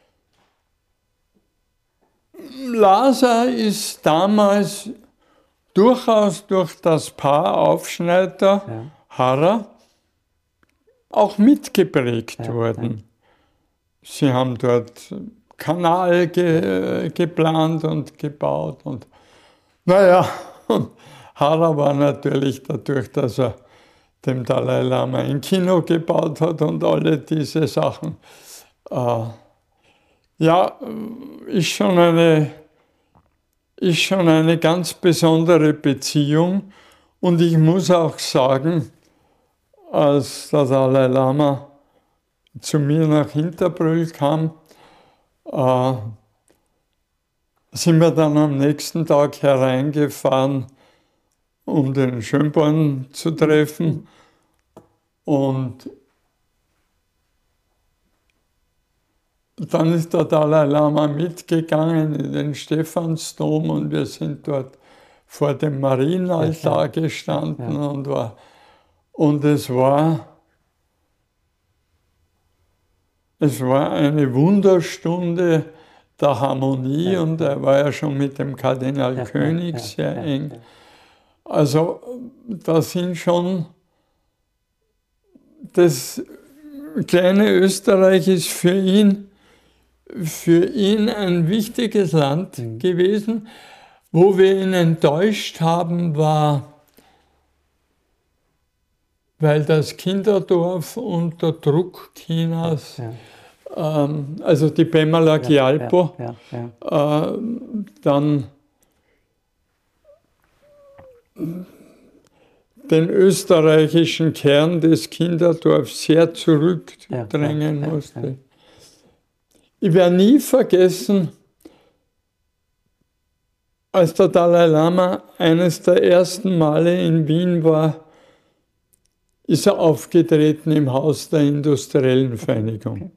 Lhasa ist damals durchaus durch das Paar Aufschneider, ja, Harrer, auch mitgeprägt Ja, worden. Sie haben dort Kanal ge, geplant und gebaut. Und naja, und Harrer war natürlich dadurch, dass er dem Dalai Lama ein Kino gebaut hat und alle diese Sachen. Äh, ja, ist schon eine, ist schon eine ganz besondere Beziehung. Und ich muss auch sagen, als der Dalai Lama zu mir nach Hinterbrühl kam, äh, sind wir dann am nächsten Tag hereingefahren, um den Schönborn zu treffen. Und dann ist der Dalai Lama mitgegangen in den Stephansdom und wir sind dort vor dem Marienaltar gestanden Ja. und war, und es war, es war eine Wunderstunde der Harmonie Ja. und er war ja schon mit dem Kardinal ja, König ja, sehr ja, eng. ja. Also da sind schon, das kleine Österreich ist für ihn, für ihn ein wichtiges Land Mhm. gewesen. Wo wir ihn enttäuscht haben, war, weil das Kinderdorf unter Druck Chinas, Ja. ähm, also die Pemala Gyalpo, Ja, ja, ja. äh, dann den österreichischen Kern des Kinderdorfs sehr zurückdrängen Ja, ja, ja, musste. ja. Ich werde nie vergessen, als der Dalai Lama eines der ersten Male in Wien war, ist er aufgetreten im Haus der industriellen Vereinigung.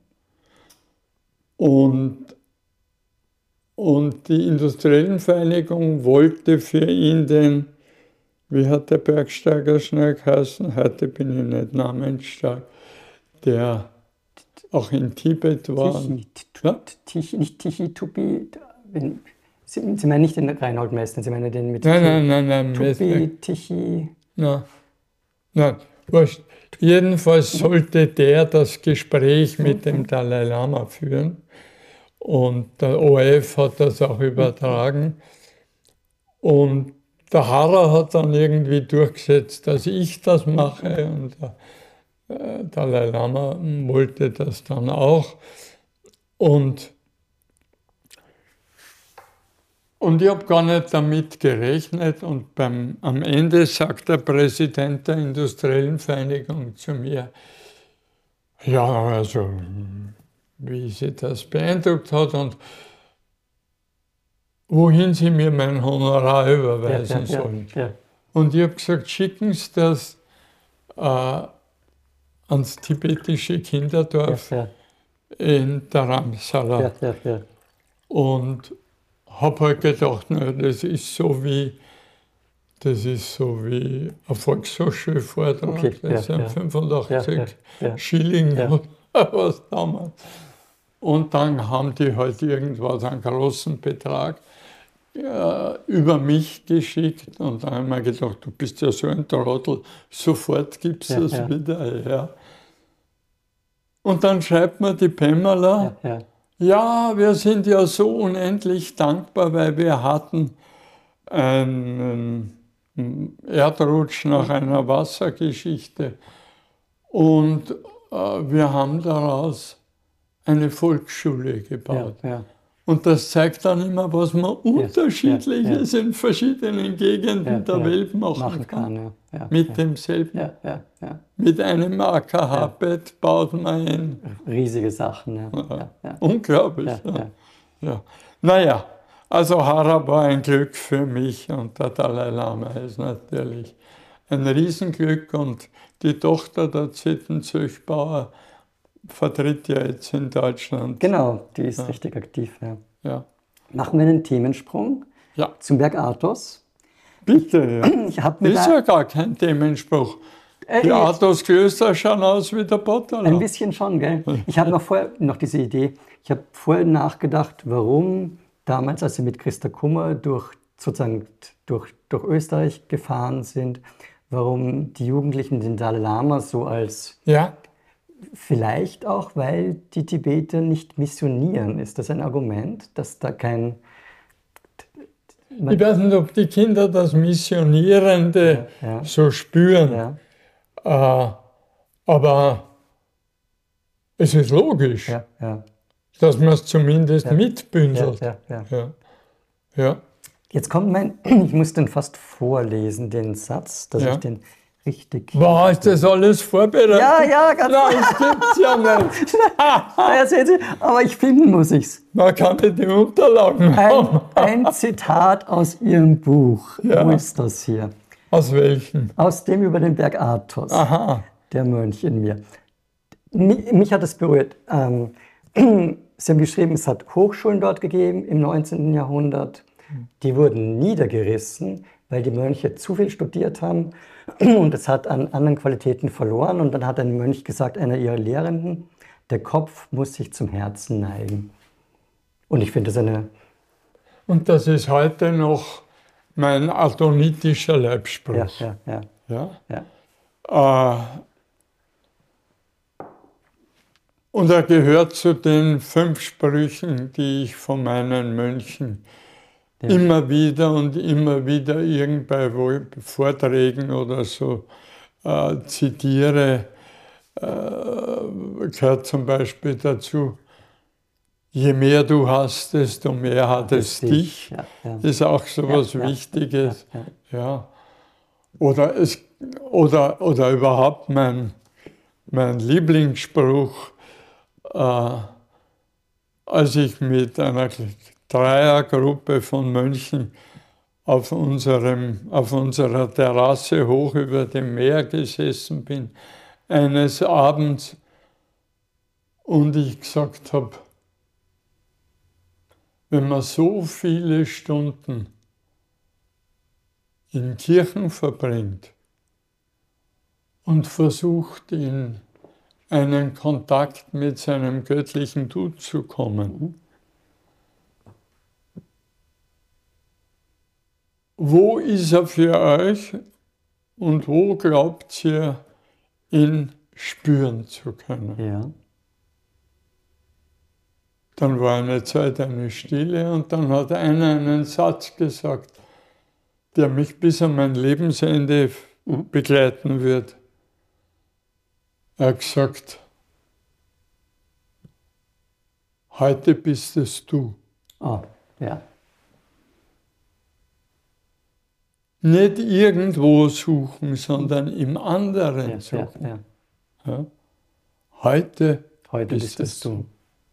Und, und die industriellen Vereinigung wollte für ihn den, wie hat der Bergsteiger schnell geheißen, heute bin ich nicht namensstark, der auch in Tibet war. Tichy, ja? Tichy, nicht Tichy Tupi. Sie, Sie meinen nicht den Reinhold Messner, Sie meinen den mit Nein, nein, nein, nein. Tupi, Tichy. Nein, nein, wurscht. Jedenfalls sollte der das Gespräch mit dem Dalai Lama führen. Und der O R F hat das auch übertragen. Und der Harrer hat dann irgendwie durchgesetzt, dass ich das mache. Und der Dalai Lama wollte das dann auch. Und, und ich habe gar nicht damit gerechnet. Und beim, am Ende sagt der Präsident der Industriellen Vereinigung zu mir, ja, also wie sie das beeindruckt hat und wohin sie mir mein Honorar überweisen ja, ja, sollen. Ja, ja. Und ich habe gesagt, schicken Sie das äh, ans tibetische Kinderdorf ja, ja. in Dharamsala. Ja, ja, ja. Und habe halt gedacht, na, das ist so wie, das ist so wie ein Volkshochschulvortrag, Okay, das ja, sind ja. fünfundachtzig Ja, ja, ja. Schilling Ja. oder was damals. Und dann haben die halt irgendwas, einen großen Betrag äh, über mich geschickt. Und dann haben wir gedacht, du bist ja so ein Trottel, sofort gibst du Ja, das ja. wieder her. Und dann schreibt mir die Pamela, Ja, ja. ja, wir sind ja so unendlich dankbar, weil wir hatten einen Erdrutsch nach einer Wassergeschichte. Und äh, wir haben daraus eine Volksschule gebaut. Ja, ja. Und das zeigt dann immer, was man Unterschiedliches ja, in verschiedenen Gegenden Ja, der ja. Welt machen, Machen kann. kann. Ja, ja, Mit ja. demselben. Ja, ja, ja. Mit einem A K H-Bett baut man ein. Riesige Sachen. Ja, ja, ja. Unglaublich. Ja, Ja, ja. ja. Naja, also Hara war ein Glück für mich und der Dalai Lama ist natürlich ein Riesenglück. Und die Tochter der Zittenzöchbauer vertritt ja jetzt in Deutschland. Genau, die ist Ja. richtig aktiv. Ja. Ja, Machen wir einen Themensprung ja. zum Berg Athos. Bitte. Ja. Ich habe mir Ist da ja gar kein Themenspruch. Äh, Die jetzt- Athos-Klöster schauen aus wie der Potterland. ein bisschen schon, gell? Ich habe noch vorher noch diese Idee. Ich habe vorher nachgedacht, warum damals, als sie mit Christa Kummer durch sozusagen durch, durch Österreich gefahren sind, warum die Jugendlichen den Dalai Lama so als Ja, vielleicht auch, weil die Tibeter nicht missionieren. Ist das ein Argument, dass da kein ich weiß nicht, ob die Kinder das Missionierende Ja, ja. so spüren. ja, Äh, aber es ist logisch, ja, ja, dass man es zumindest ja, mitbündelt. ja, ja. Ja. Ja. Jetzt kommt mein, ich muss den fast vorlesen, den Satz, dass Ja. ich den richtig... Wow, ist das alles vorbereitet? Ja, ja, ganz Nein, das gibt's ja nicht. Ja, sehen Sie, aber ich finden muss ich's. Man kann nicht die Unterlagen haben. Ein, ein Zitat aus Ihrem Buch. Ja. Wo ist das hier? Aus welchen? Aus dem über den Berg Athos, Aha. der Mönch in mir. Mich, mich hat das berührt. Ähm, Sie haben geschrieben, es hat Hochschulen dort gegeben im neunzehnten Jahrhundert. Die wurden niedergerissen, weil die Mönche zu viel studiert haben und es hat an anderen Qualitäten verloren. Und dann hat ein Mönch gesagt, einer ihrer Lehrenden, der Kopf muss sich zum Herzen neigen. Und ich finde das eine... Und das ist heute noch mein adonitischer Leibspruch. Ja, ja, ja. Ja? ja. Äh, und er gehört zu den fünf Sprüchen, die ich von meinen Mönchen Ja. immer wieder und immer wieder irgend bei Vorträgen oder so äh, zitiere. Äh, gehört zum Beispiel dazu, je mehr du hast, desto mehr hat es dich. Ja, ja. Ist auch so Ja, was ja, Wichtiges. ja, Ja. Oder, es, oder, oder überhaupt mein, mein Lieblingsspruch, äh, als ich mit einer Dreiergruppe von Mönchen auf, unserem, auf unserer Terrasse hoch über dem Meer gesessen bin, eines Abends, und ich gesagt habe, wenn man so viele Stunden in Kirchen verbringt und versucht, in einen Kontakt mit seinem göttlichen Du zu kommen, wo ist er für euch und wo glaubt ihr, ihn spüren zu können? Ja. Dann war eine Zeit eine Stille und dann hat einer einen Satz gesagt, der mich bis an mein Lebensende begleiten wird. Er hat gesagt, heute bist es du. Oh, ja. Nicht irgendwo suchen, sondern im anderen Ja, suchen. ja, ja. Ja? Heute, Heute bist bist es es du.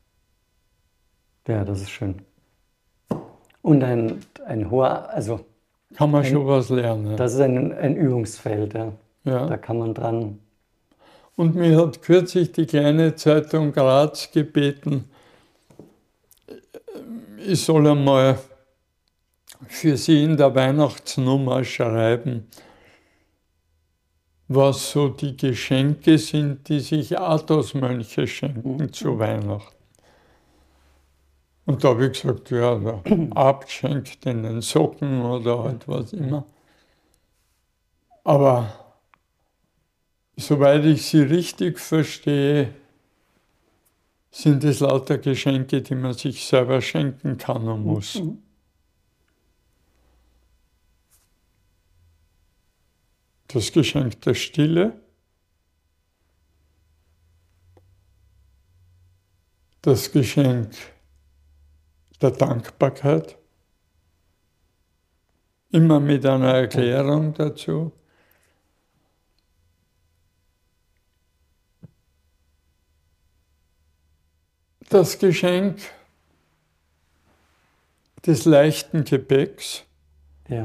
Ja, das ist schön. Und ein, ein hoher, also kann man ein, schon was lernen. das ist ein, ein Übungsfeld, ja. Ja. Da kann man dran. Und mir hat kürzlich die kleine Zeitung Graz gebeten, ich soll einmal für sie in der Weihnachtsnummer schreiben, was so die Geschenke sind, die sich Athos-Mönche schenken mhm. zu Weihnachten. Und da habe ich gesagt, ja, der Abt schenkt ihnen Socken oder halt was immer. Aber soweit ich sie richtig verstehe, sind es lauter Geschenke, die man sich selber schenken kann und muss. Mhm. Das Geschenk der Stille, das Geschenk der Dankbarkeit, immer mit einer Erklärung dazu. Das Geschenk des leichten Gepäcks. Ja.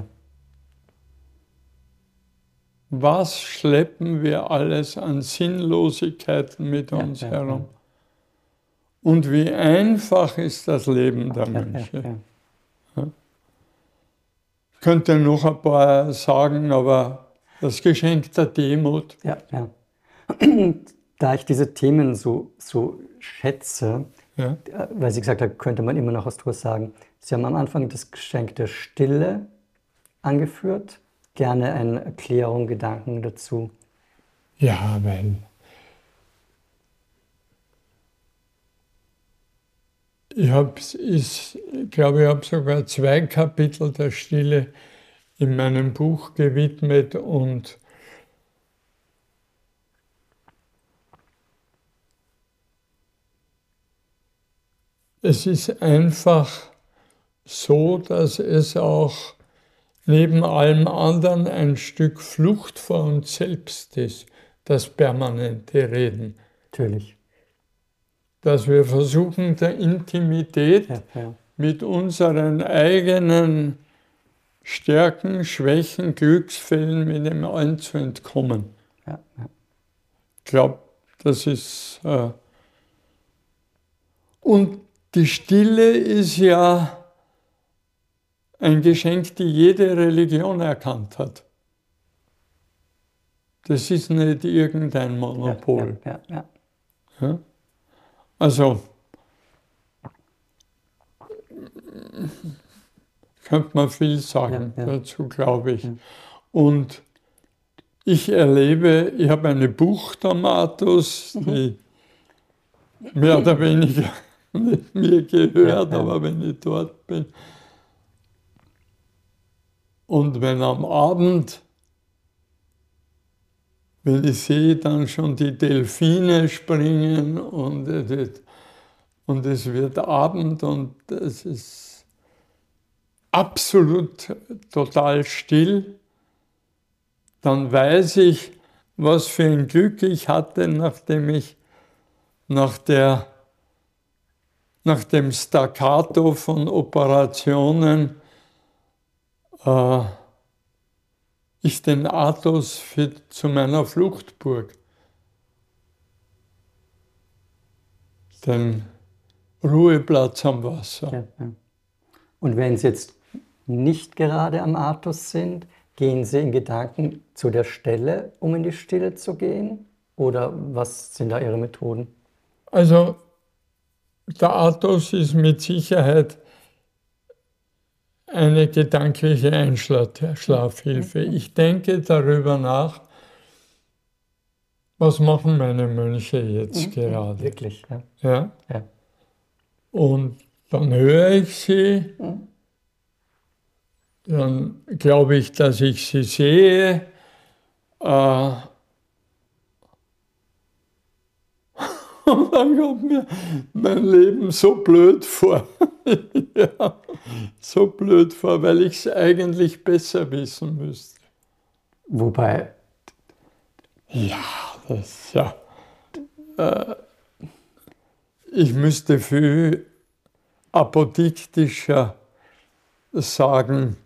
Was schleppen wir alles an Sinnlosigkeiten mit uns ja, ja, herum? Ja. Und wie einfach ist das Leben der Ja, Mönche. ja, ja. Ja. Ich könnte noch ein paar sagen, aber das Geschenk der Demut. Ja, ja. Da ich diese Themen so, so schätze, ja. weil Sie gesagt haben, könnte man immer noch was drüber sagen. Sie haben am Anfang das Geschenk der Stille angeführt. Gerne eine Erklärung, Gedanken dazu. Ja, weil ich habe, ich glaube, ich habe sogar zwei Kapitel der Stille in meinem Buch gewidmet und es ist einfach so, dass es auch neben allem anderen ein Stück Flucht vor uns selbst ist, das permanente Reden. Natürlich. Dass wir versuchen, der Intimität ja, ja. mit unseren eigenen Stärken, Schwächen, Glücksfällen, mit dem allen zu entkommen. Ja, ja. Ich glaube, das ist... Äh und die Stille ist ja ein Geschenk, die jede Religion erkannt hat. Das ist nicht irgendein Monopol. Ja, ja, ja, ja. Ja? Also, könnte man viel sagen ja, ja. dazu, glaube ich. Ja. Und ich erlebe, ich habe eine Buchtomatus, mhm. die mehr oder weniger nicht mir gehört, ja, ja. aber wenn ich dort bin. Und wenn am Abend, wenn ich sehe dann schon die Delfine springen und, und es wird Abend und es ist absolut total still, dann weiß ich, was für ein Glück ich hatte, nachdem ich nach, der, nach dem Staccato von Operationen äh, ich den Athos für, zu meiner Fluchtburg, den Ruheplatz am Wasser. Ja, ja. Und wenn Sie jetzt nicht gerade am Athos sind, gehen Sie in Gedanken zu der Stelle, um in die Stille zu gehen? Oder was sind da Ihre Methoden? Also der Athos ist mit Sicherheit eine gedankliche Einschlafhilfe. Ich denke darüber nach, was machen meine Mönche jetzt gerade. Wirklich, ja. Ja? Ja. Und dann höre ich sie, dann glaube ich, dass ich sie sehe. Äh, und dann kommt mir mein Leben so blöd vor. Ja, so blöd vor, weil ich es eigentlich besser wissen müsste. Wobei, Ja, das ja. Äh, ich müsste viel apodiktischer sagen,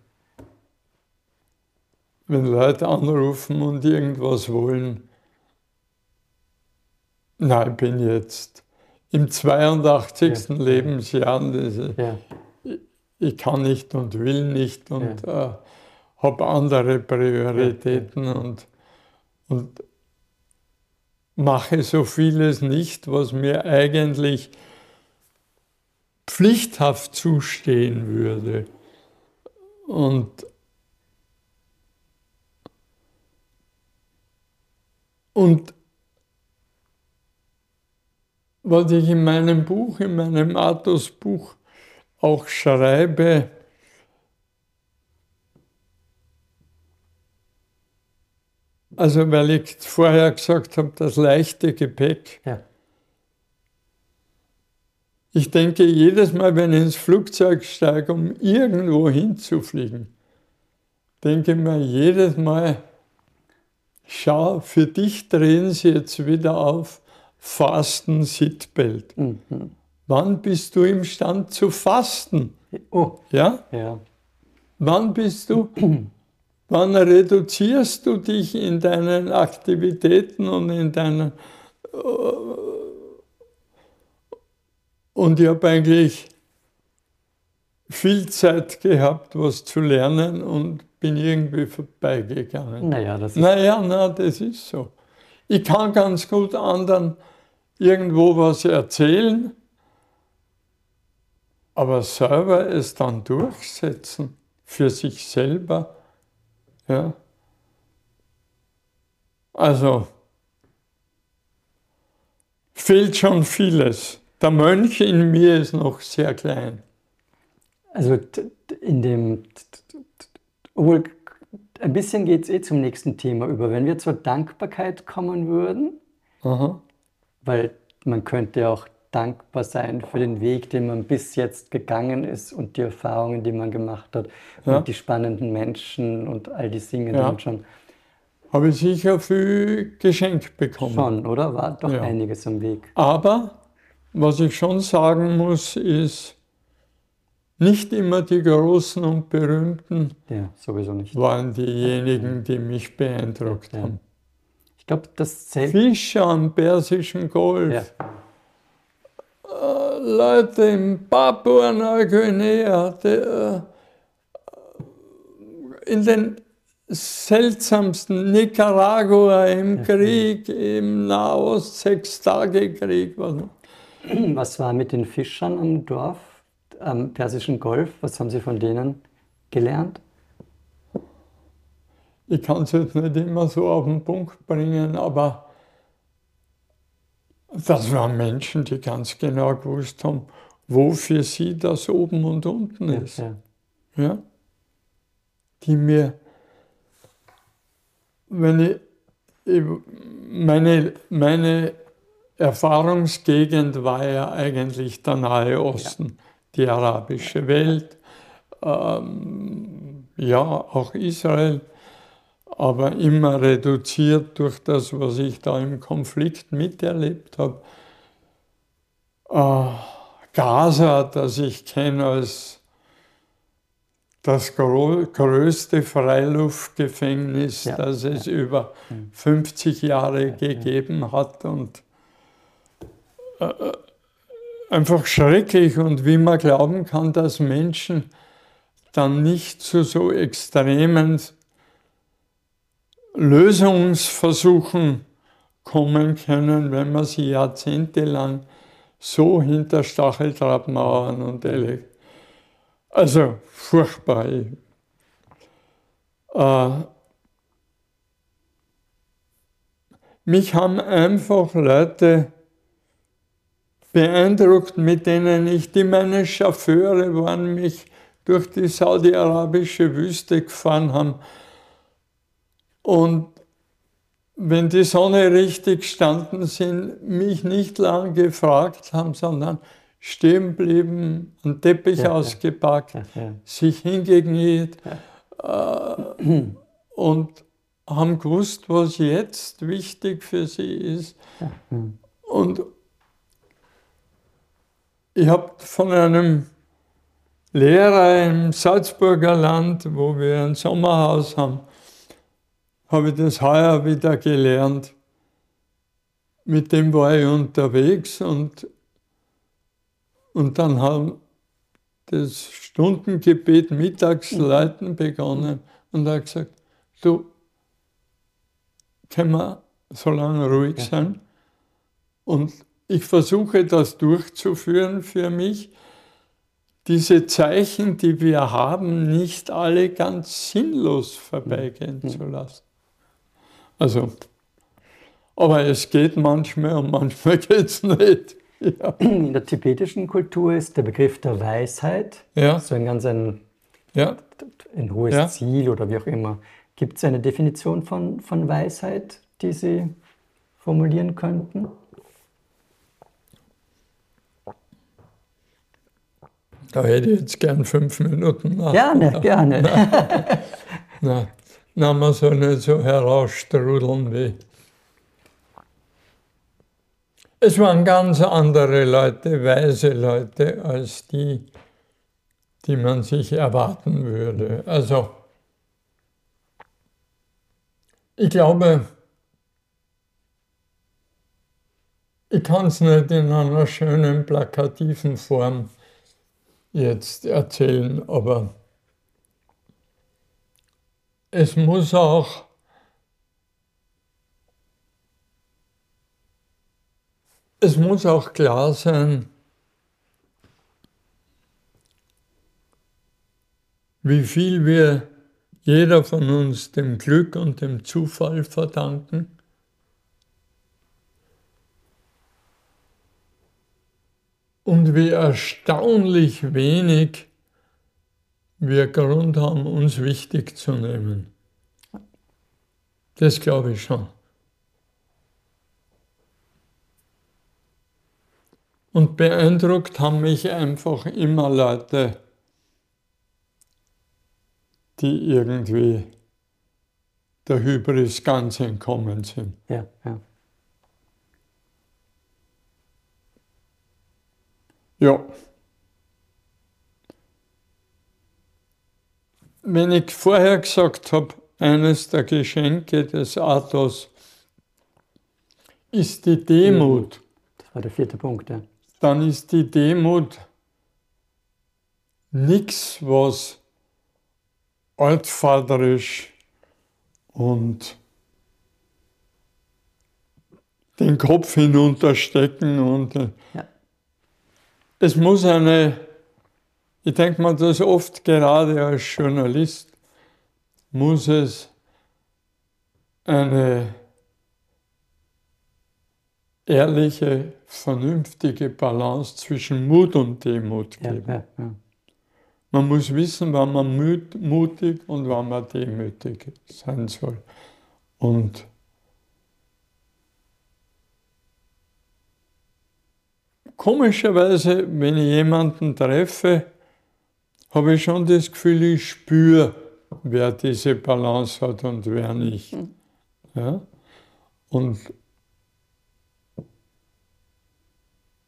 wenn Leute anrufen und irgendwas wollen. Nein, ich bin jetzt im zweiundachtzigsten Ja. Lebensjahr. Das, ja, ich kann nicht und will nicht und äh, habe andere Prioritäten Ja, ja. Und, und mache so vieles nicht, was mir eigentlich pflichthaft zustehen würde. Und, und was ich in meinem Buch, in meinem Athos-Buch auch schreibe, also weil ich vorher gesagt habe, das leichte Gepäck. Ja. Ich denke jedes Mal, wenn ich ins Flugzeug steige, um irgendwo hinzufliegen, denke mir jedes Mal, schau, für dich drehen sie jetzt wieder auf Fasten Seatbelt. Mhm. Wann bist du imstand zu fasten? Oh, Ja? ja. Wann bist du, wann reduzierst du dich in deinen Aktivitäten und in deinen... Und ich habe eigentlich viel Zeit gehabt, was zu lernen und bin irgendwie vorbeigegangen. Naja, das ist... Naja, na, das ist so. Ich kann ganz gut anderen irgendwo was erzählen, aber selber es dann durchsetzen für sich selber. Ja. Also fehlt schon vieles. Der Mönch in mir ist noch sehr klein. Also in dem... Obwohl, ein bisschen geht es eh zum nächsten Thema über. Wenn wir zur Dankbarkeit kommen würden, Aha. weil man könnte ja auch dankbar sein für den Weg, den man bis jetzt gegangen ist und die Erfahrungen, die man gemacht hat Ja. und die spannenden Menschen und all die Dinge, die Ja. man schon... Habe ich sicher viel geschenkt bekommen. Schon, oder? War doch Ja. einiges am Weg. Aber was ich schon sagen muss, ist, nicht immer die Großen und Berühmten Ja, sowieso nicht. waren diejenigen, die mich beeindruckt Ja. haben. Ich glaube, das zählt... Fischer am Persischen Golf, Ja. äh, Leute in Papua-Neuguinea, die, äh, in den seltsamsten, Nicaragua im Krieg, im Nahost-Sechstagekrieg. Was Was war mit den Fischern am Dorf, am Persischen Golf? Was haben Sie von denen gelernt? Ich kann es jetzt nicht immer so auf den Punkt bringen, aber das waren Menschen, die ganz genau gewusst haben, wo für sie das oben und unten ist. Ja. Ja? Die mir, wenn ich, ich meine, meine Erfahrungsgegend war ja eigentlich der Nahe Osten, die arabische Welt, ähm, ja, auch Israel, aber immer reduziert durch das, was ich da im Konflikt miterlebt habe. Äh, Gaza, das ich kenne als das gro größte Freiluftgefängnis, Ja, das es ja. über Mhm. fünfzig Jahre Ja, gegeben hat. Und äh, einfach schrecklich. Und wie man glauben kann, dass Menschen dann nicht zu so extremen Lösungsversuchen kommen können, wenn man sie jahrzehntelang so hinter Stacheldrahtmauern und Ele also furchtbar. Äh, mich haben einfach Leute beeindruckt, mit denen ich, die meine Chauffeure waren, mich durch die saudi-arabische Wüste gefahren haben. Und wenn die Sonne richtig gestanden sind, mich nicht lang gefragt haben, sondern stehen blieben, einen Teppich Ja, ausgepackt, ja, ja. sich hingekniet Ja. äh, und haben gewusst, was jetzt wichtig für sie ist. Ja. Mhm. Und ich habe von einem Lehrer im Salzburger Land, wo wir ein Sommerhaus haben, habe ich das heuer wieder gelernt. Mit dem war ich unterwegs und, und dann haben das Stundengebet Mittagsleiten begonnen und er hat gesagt, du, können wir so lange ruhig sein? Und ich versuche das durchzuführen für mich, diese Zeichen, die wir haben, nicht alle ganz sinnlos vorbeigehen Mhm. zu lassen. Also, aber es geht manchmal und manchmal geht es nicht. Ja. In der tibetischen Kultur ist der Begriff der Weisheit Ja. so ein ganz ein, Ja. ein hohes Ja. Ziel oder wie auch immer. Gibt es eine Definition von, von Weisheit, die Sie formulieren könnten? Da hätte ich jetzt gern fünf Minuten nach. Gerne, gerne. Na, na, man soll nicht so herausstrudeln wie. Es waren ganz andere Leute, weise Leute, als die, die man sich erwarten würde. Also, ich glaube, ich kann es nicht in einer schönen, plakativen Form jetzt erzählen, aber es muss auch es muss auch klar sein, wie viel wir jeder von uns dem Glück und dem Zufall verdanken. Und wie erstaunlich wenig wir Grund haben, uns wichtig zu nehmen. Das glaube ich schon. Und beeindruckt haben mich einfach immer Leute, die irgendwie der Hybris ganz entkommen sind. Ja, ja. Ja. Wenn ich vorher gesagt habe, eines der Geschenke des Athos ist die Demut, Das war der vierte Punkt, ja. dann ist die Demut nichts, was altvaterisch und den Kopf hinunterstecken und Ja. es muss eine, ich denke mir das oft gerade als Journalist, muss es eine ehrliche, vernünftige Balance zwischen Mut und Demut Ja, geben. ja, ja. Man muss wissen, wann man mut, mutig und wann man demütig sein soll. Und komischerweise, wenn ich jemanden treffe, habe ich schon das Gefühl, ich spüre, wer diese Balance hat und wer nicht. Ja? Und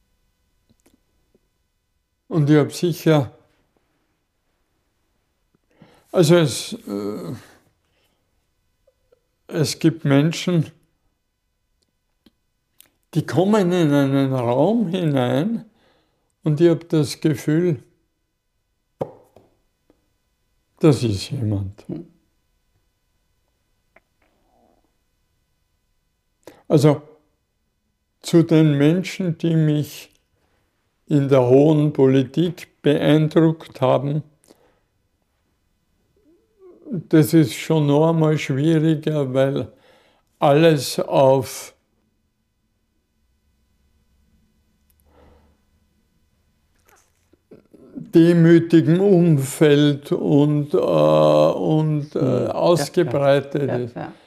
Und ich habe sicher Also es, äh, es gibt Menschen, die kommen in einen Raum hinein und ich habe das Gefühl, das ist jemand. Also zu den Menschen, die mich in der hohen Politik beeindruckt haben, das ist schon noch einmal schwieriger, weil alles auf demütigem Umfeld und, äh, und äh, ausgebreitet ja, ja, ist. ja.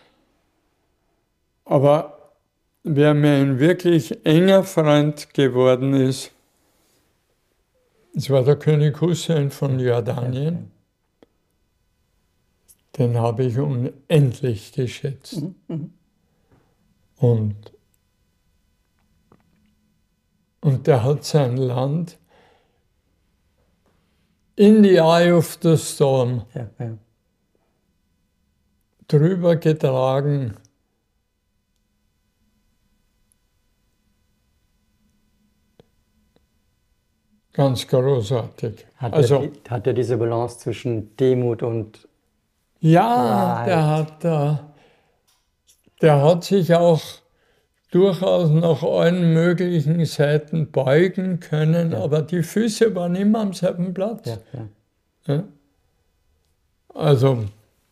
Aber wer mir ein wirklich enger Freund geworden ist, das war der König Hussein von Jordanien. Den habe ich unendlich geschätzt. Mhm, mhm. Und, und der hat sein Land in the eye of the storm Ja, ja. drüber getragen. Ganz großartig. Hat, Also, er, die- hat er diese Balance zwischen Demut und ja, Wahrheit? der hat, äh, der hat sich auch durchaus nach allen möglichen Seiten beugen können, Ja. aber die Füße waren immer am selben Platz. Ja, ja. Ja? Also,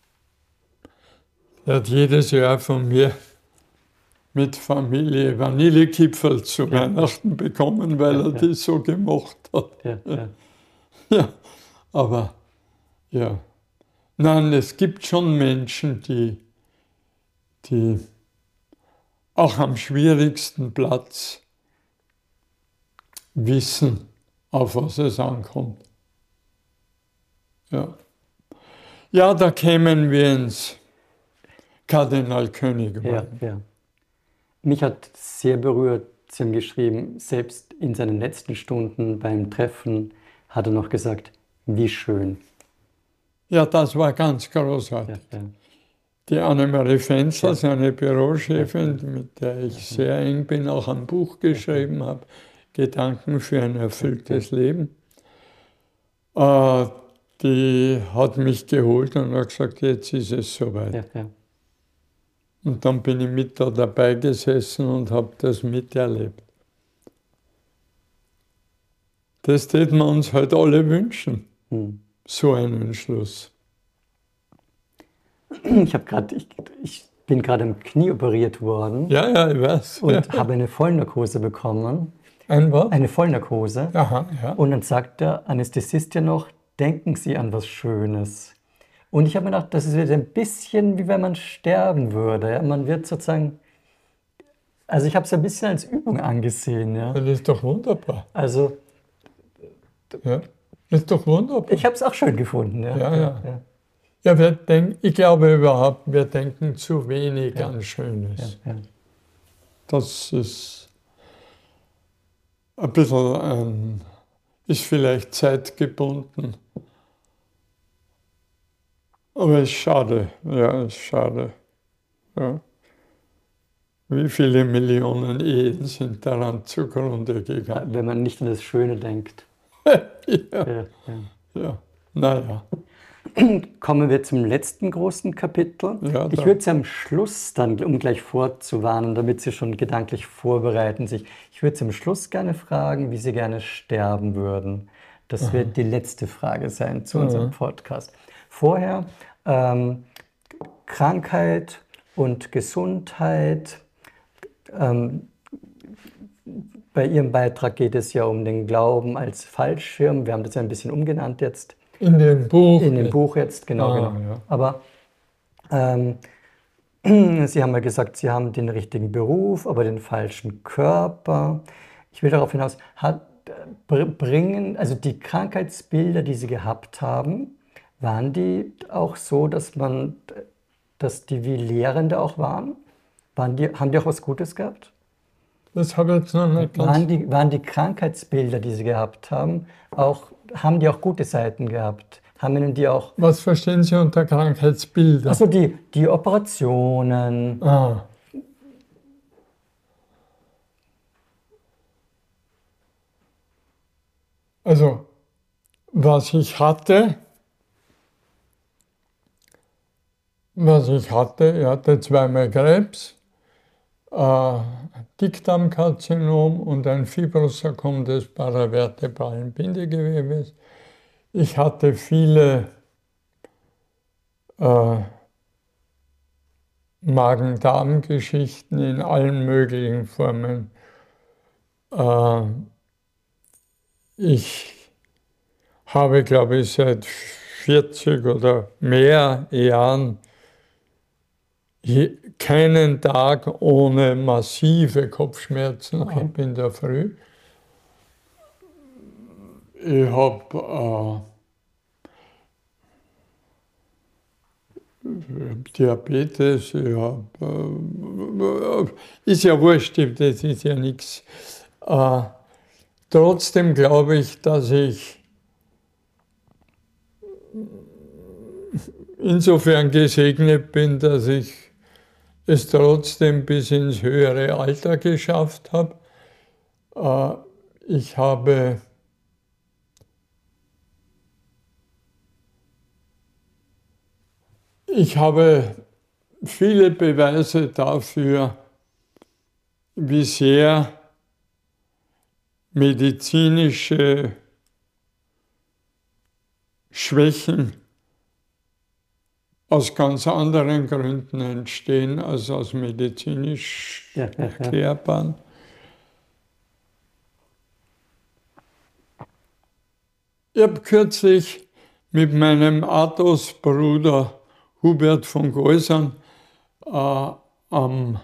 er hat jedes Jahr von mir mit Familie Vanillekipferl zu Ja. Weihnachten bekommen, weil Ja, er ja. die so gemocht hat. Ja, ja. Ja, aber ja. Nein, es gibt schon Menschen, die, die auch am schwierigsten Platz wissen, auf was es ankommt. Ja, ja, da kämen wir ins Kardinal König. Ja, ja. Mich hat sehr berührt, Sie haben geschrieben, selbst in seinen letzten Stunden beim Treffen hat er noch gesagt, wie schön. Ja, das war ganz Ja, großartig. ja. Die Annemarie Fenzel, Ja. seine Bürochefin, mit der ich sehr eng bin, auch ein Buch geschrieben habe, Gedanken für ein erfülltes Leben. Äh, die hat mich geholt und hat gesagt, jetzt ist es soweit. Ja, ja. Und dann bin ich mit da dabei gesessen und habe das miterlebt. Das täten wir uns halt alle wünschen, Hm. so einen Schluss. Ich, hab grad, ich, ich bin gerade am Knie operiert worden Ja, ja, ich weiß. und Ja. habe eine Vollnarkose bekommen. Ein was? Eine Vollnarkose. Aha, ja. Und dann sagt der Anästhesist ja noch, denken Sie an was Schönes. Und ich habe mir gedacht, das ist wieder ein bisschen wie wenn man sterben würde. Ja? Man wird sozusagen, also ich habe es ein bisschen als Übung angesehen. Ja? Das ist doch wunderbar. Also Ja. Das ist doch wunderbar. ich habe es auch schön gefunden. Ja, Ja, ja. Ja, wir denk, ich glaube überhaupt, wir denken zu wenig Ja. an Schönes. Ja, ja. Das ist ein bisschen, ein, ist vielleicht zeitgebunden. Aber es ist schade, ja, es ist schade. Ja. Wie viele Millionen Ehen sind daran zugrunde gegangen? Wenn man nicht an das Schöne denkt. Ja, Ja, ja. ja, naja. Kommen wir zum letzten großen Kapitel. Ja, ich da- würde Sie am Schluss dann, um gleich vorzuwarnen, damit Sie schon gedanklich vorbereiten sich, ich würde Sie am Schluss gerne fragen, wie Sie gerne sterben würden. Das wird die letzte Frage sein zu unserem Podcast. Vorher ähm, Krankheit und Gesundheit. Ähm, bei Ihrem Beitrag geht es ja um den Glauben als Fallschirm. Wir haben das ja ein bisschen umgenannt jetzt. In dem Buch. In dem Buch jetzt, genau, Ah, genau. ja. Aber ähm, Sie haben ja gesagt, Sie haben den richtigen Beruf, aber den falschen Körper. Ich will darauf hinaus, hat, br- bringen, also die Krankheitsbilder, die Sie gehabt haben, waren die auch so, dass man, dass die wie Lehrende auch waren? Waren die, haben die auch was Gutes gehabt? Das habe ich jetzt noch nicht ganz... Waren die, waren die Krankheitsbilder, die Sie gehabt haben, auch, haben die auch gute Seiten gehabt? Haben Ihnen die auch... Was verstehen Sie unter Krankheitsbilder? Also die, die Operationen. Ah. Also, was ich hatte, was ich hatte, ich hatte zweimal Krebs, äh, Dickdarmkarzinom und ein Fibrosarkom des paravertebralen Bindegewebes. Ich hatte viele äh, Magen-Darm-Geschichten in allen möglichen Formen. Äh, ich habe, glaube ich, seit vierzig oder mehr Jahren keinen Tag ohne massive Kopfschmerzen Okay. ab in der Früh. Ich habe äh, Diabetes, ich habe, äh, ist ja wurscht, das ist ja nichts. Äh, trotzdem glaube ich, dass ich insofern gesegnet bin, dass ich es trotzdem bis ins höhere Alter geschafft habe. Äh, ich habe Ich habe viele Beweise dafür, wie sehr medizinische Schwächen aus ganz anderen Gründen entstehen als aus medizinisch Ja, ja, ja. erklärbaren. Ich habe kürzlich mit meinem Athos-Bruder Hubert von Geusern äh, am,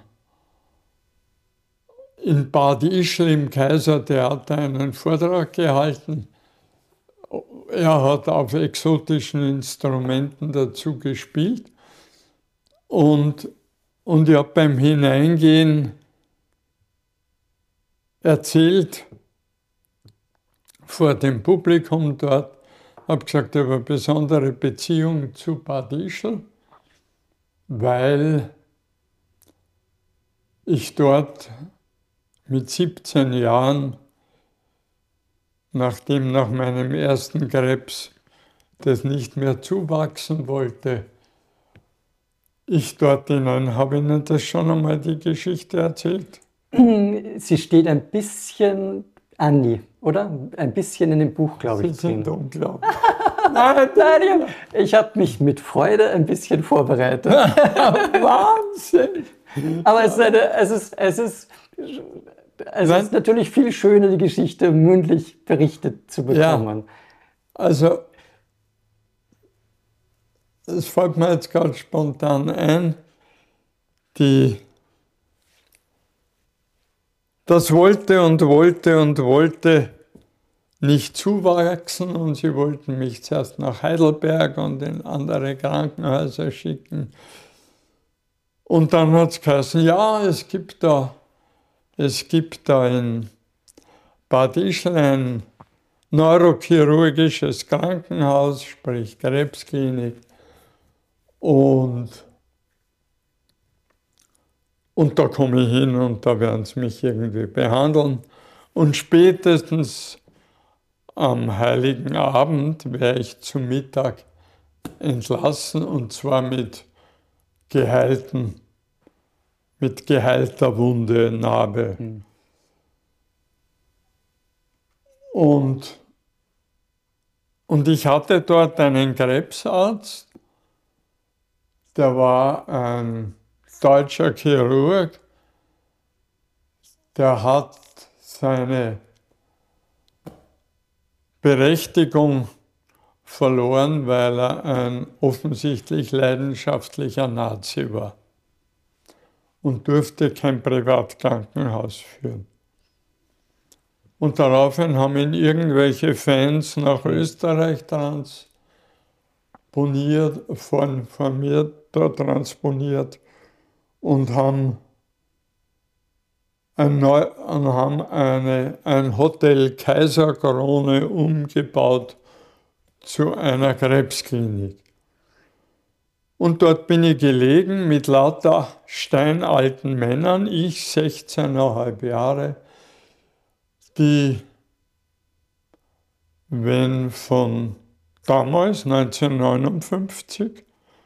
in Bad Ischl im Kaisertheater einen Vortrag gehalten. Er hat auf exotischen Instrumenten dazu gespielt und, und ich habe beim Hineingehen erzählt vor dem Publikum dort, habe gesagt, ich habe eine besondere Beziehung zu Bad Ischl, weil ich dort mit siebzehn Jahren, nachdem nach meinem ersten Krebs das nicht mehr zuwachsen wollte, ich dort hinein, habe Ihnen das schon einmal die Geschichte erzählt? Sie steht ein bisschen, Andi, oder? Ein bisschen in dem Buch, glaube ich. Sie sind drin. unglaublich. Nein, Nein, ich habe mich mit Freude ein bisschen vorbereitet. Wahnsinn! Aber es ist, eine, es ist, es ist, es ist natürlich viel schöner, die Geschichte mündlich berichtet zu bekommen. Ja, also, es fällt mir jetzt gerade spontan ein, die, das wollte und wollte und wollte nicht zuwachsen und sie wollten mich zuerst nach Heidelberg und in andere Krankenhäuser schicken. Und dann hat es geheißen, ja, es gibt da, es gibt da in Bad Ischl ein neurochirurgisches Krankenhaus, sprich Krebsklinik. Und, und da komme ich hin und da werden sie mich irgendwie behandeln. Und spätestens am Heiligen Abend werde ich zum Mittag entlassen und zwar mit geheilten, mit geheilter Wunde, Narbe. Mhm. Und, und ich hatte dort einen Krebsarzt, der war ein deutscher Chirurg, der hat seine Berechtigung verloren, weil er ein offensichtlich leidenschaftlicher Nazi war und durfte kein Privatkrankenhaus führen. Und daraufhin haben ihn irgendwelche Fans nach Österreich transponiert, von, von mir da transponiert und haben ein, Neu haben eine, ein Hotel Kaiserkrone umgebaut zu einer Krebsklinik. Und dort bin ich gelegen mit lauter steinalten Männern, ich sechzehneinhalb Jahre, die, wenn von damals, neunzehnhundertneunundfünfzig,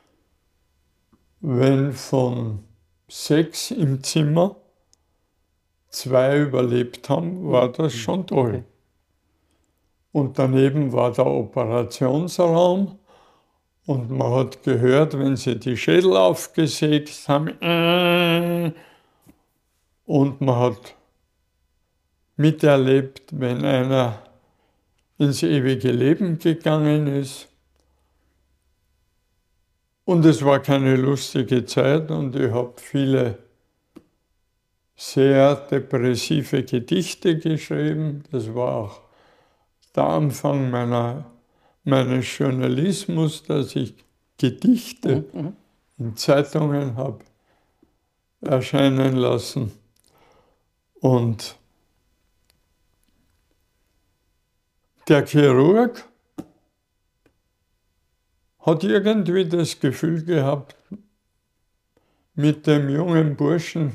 wenn von sechs im Zimmer zwei überlebt haben, war das schon toll. Und daneben war der Operationsraum und man hat gehört, wenn sie die Schädel aufgesägt haben, äh, und man hat miterlebt, wenn einer ins ewige Leben gegangen ist. Und es war keine lustige Zeit und ich habe viele sehr depressive Gedichte geschrieben. Das war auch der Anfang meiner, meines Journalismus, dass ich Gedichte mhm. in Zeitungen habe erscheinen lassen. Und der Chirurg hat irgendwie das Gefühl gehabt, mit dem jungen Burschen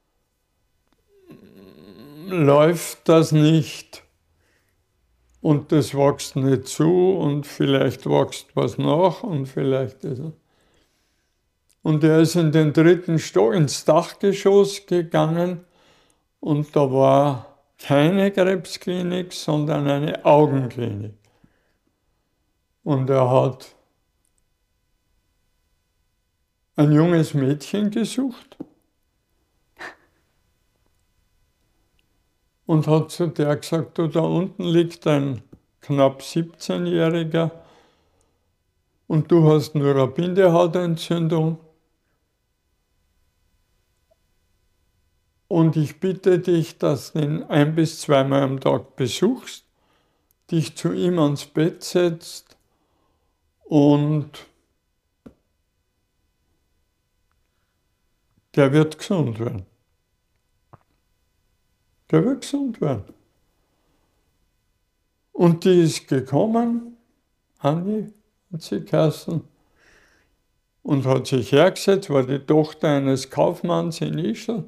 läuft das nicht und das wächst nicht zu und vielleicht wächst was nach und vielleicht ist er. Und er ist in den dritten Stock ins Dachgeschoss gegangen und da war keine Krebsklinik, sondern eine Augenklinik. Und er hat ein junges Mädchen gesucht und hat zu der gesagt, du, da unten liegt ein knapp siebzehnjähriger und du hast nur eine Bindehautentzündung und ich bitte dich, dass du ihn ein- bis zweimal am Tag besuchst, dich zu ihm ans Bett setzt und der wird gesund werden. Der wird gesund werden. Und die ist gekommen, Anni hat sie geheißen, und hat sich hergesetzt, war die Tochter eines Kaufmanns in Ischl.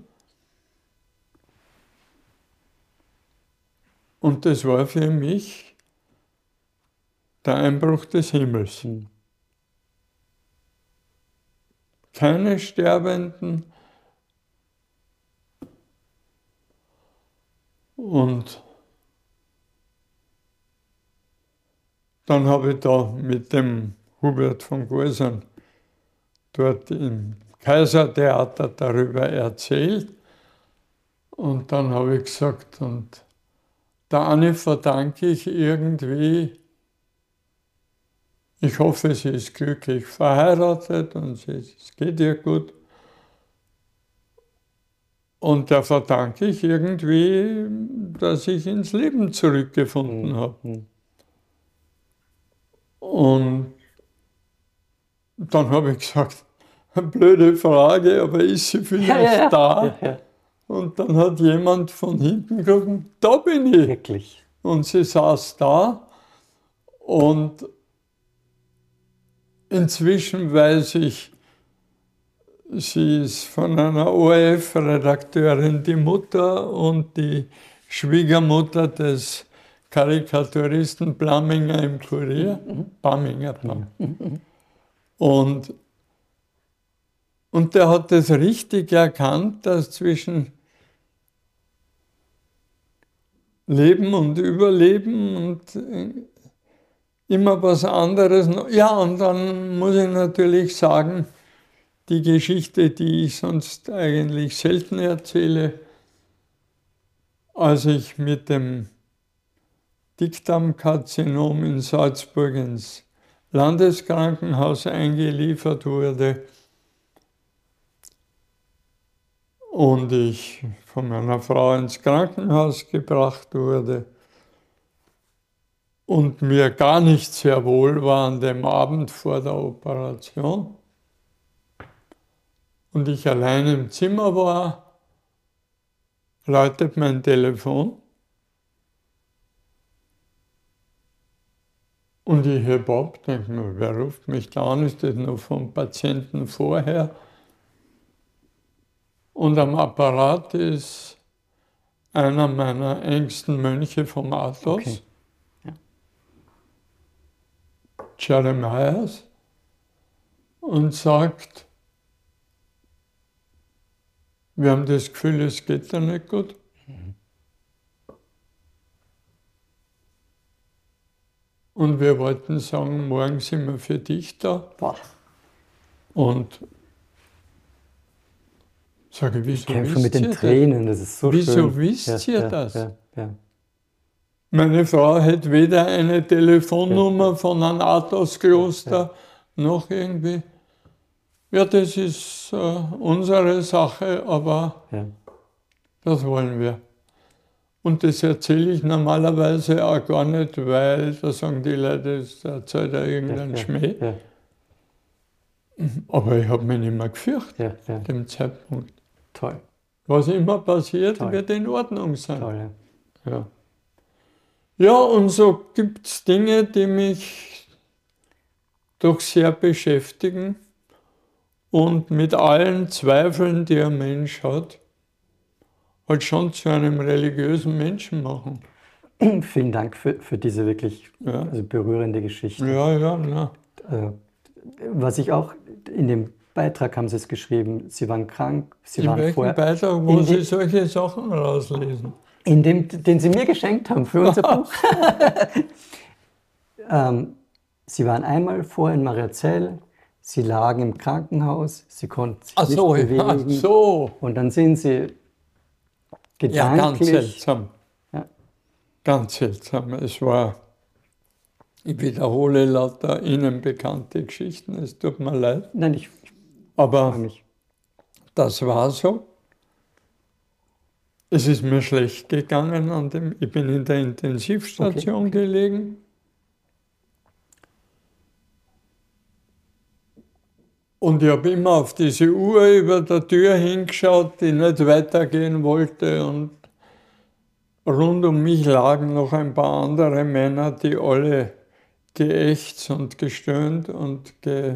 Und das war für mich der Einbruch des Himmels. Keine Sterbenden. Und dann habe ich da mit dem Hubert von Goisern dort im Kaisertheater darüber erzählt. Und dann habe ich gesagt, und der Anni verdanke ich irgendwie, ich hoffe, sie ist glücklich verheiratet und sie, es geht ihr gut. Und der verdanke ich irgendwie, dass ich ins Leben zurückgefunden habe. Mhm. Und dann habe ich gesagt, eine blöde Frage, aber ist sie vielleicht ja, ja, da? Ja, ja. Und dann hat jemand von hinten gesagt, da bin ich. Wirklich. Und sie saß da und inzwischen weiß ich, sie ist von einer O R F-Redakteurin die Mutter und die Schwiegermutter des Karikaturisten Blamminger im Kurier. Mhm. Bamminger. Mhm. Und, und der hat das richtig erkannt, dass zwischen Leben und Überleben und immer was anderes. Ja, und dann muss ich natürlich sagen, die Geschichte, die ich sonst eigentlich selten erzähle, als ich mit dem Dickdarmkarzinom in Salzburg ins Landeskrankenhaus eingeliefert wurde und ich von meiner Frau ins Krankenhaus gebracht wurde und mir gar nicht sehr wohl war an dem Abend vor der Operation und ich allein im Zimmer war, läutet mein Telefon Und ich heb ab, denke mir, wer ruft mich da an? Ist das noch vom Patienten vorher? Und am Apparat ist einer meiner engsten Mönche vom Athos, Okay. Ja. Jeremias, und sagt, wir haben das Gefühl, es geht dir nicht gut. Mhm. Und wir wollten sagen, morgen sind wir für dich da. Boah. Und sage, Ich wieso kämpfe wisst mit den ihr Tränen, das ist so Wieso schön. wisst ja, ihr ja, das? Ja, ja. Meine Frau hat weder eine Telefonnummer von einem Athos-Kloster Ja, noch irgendwie. Ja, das ist äh, unsere Sache, aber ja. das wollen wir. Und das erzähle ich normalerweise auch gar nicht, weil da sagen die Leute, das erzählt er irgendeinen ja, Schmäh. Ja, Aber ich habe mich nicht mehr gefürchtet, ja, ja. an dem Zeitpunkt. Toll, Was immer passiert, Toll. wird in Ordnung sein. toll. Ja. Ja. Ja, und so gibt es Dinge, die mich doch sehr beschäftigen und mit allen Zweifeln, die ein Mensch hat, halt schon zu einem religiösen Menschen machen. Vielen Dank für, für diese wirklich Ja, also berührende Geschichte. ja, ja. ja. Äh, Was ich auch, in dem Beitrag haben Sie es geschrieben, Sie waren krank, Sie In waren welchem vorher, Beitrag, wo in Sie die- solche Sachen rauslesen? in dem, den Sie mir geschenkt haben für unser Buch. ähm, Sie waren einmal vorher in Mariazell, Sie lagen im Krankenhaus, Sie konnten sich Ach so, nicht ja, bewegen. so. Und dann sind Sie Ja, ganz gedanklich, seltsam. Ja. Ganz seltsam. Es war, ich wiederhole lauter Ihnen bekannte Geschichten, es tut mir leid, nein, ich freue aber mich. das war so. Es ist mir schlecht gegangen, an dem, ich bin in der Intensivstation Okay, okay. gelegen. Und ich habe immer auf diese Uhr über der Tür hingeschaut, die nicht weitergehen wollte. Und rund um mich lagen noch ein paar andere Männer, die alle geächzt und gestöhnt und ge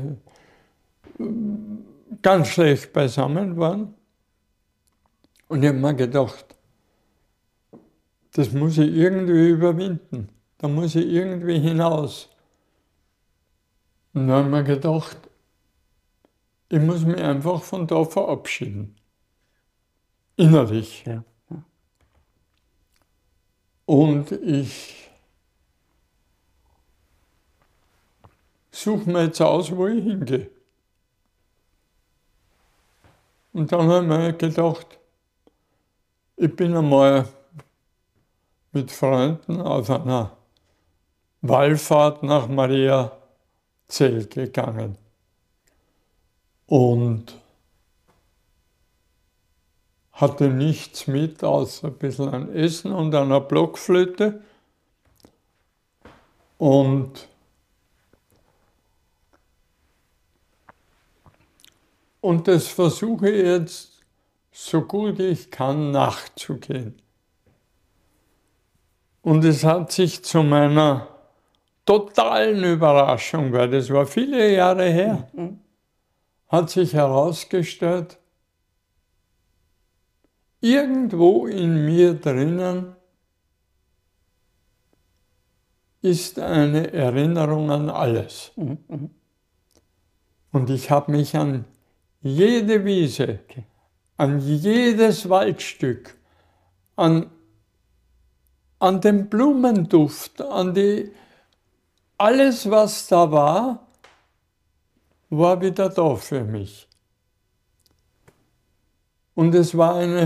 ganz schlecht beisammen waren. Und ich habe mir gedacht, das muss ich irgendwie überwinden. Da muss ich irgendwie hinaus. Und dann habe ich mir gedacht, ich muss mich einfach von da verabschieden. Innerlich. Ja, ja. Und ich suche mir jetzt aus, wo ich hingehe. Und dann habe ich mir gedacht, ich bin einmal mit Freunden auf einer Wallfahrt nach Mariazell gegangen. Und hatte nichts mit, außer ein bisschen an Essen und einer Blockflöte. Und, und das versuche ich jetzt, so gut ich kann, nachzugehen. Und es hat sich zu meiner totalen Überraschung, weil das war viele Jahre her, Mhm. hat sich herausgestellt, irgendwo in mir drinnen ist eine Erinnerung an alles. Mhm. Mhm. Und ich habe mich an jede Wiese, Okay. an jedes Waldstück, an, an den Blumenduft, an die, alles, was da war, war wieder da für mich. Und es war eine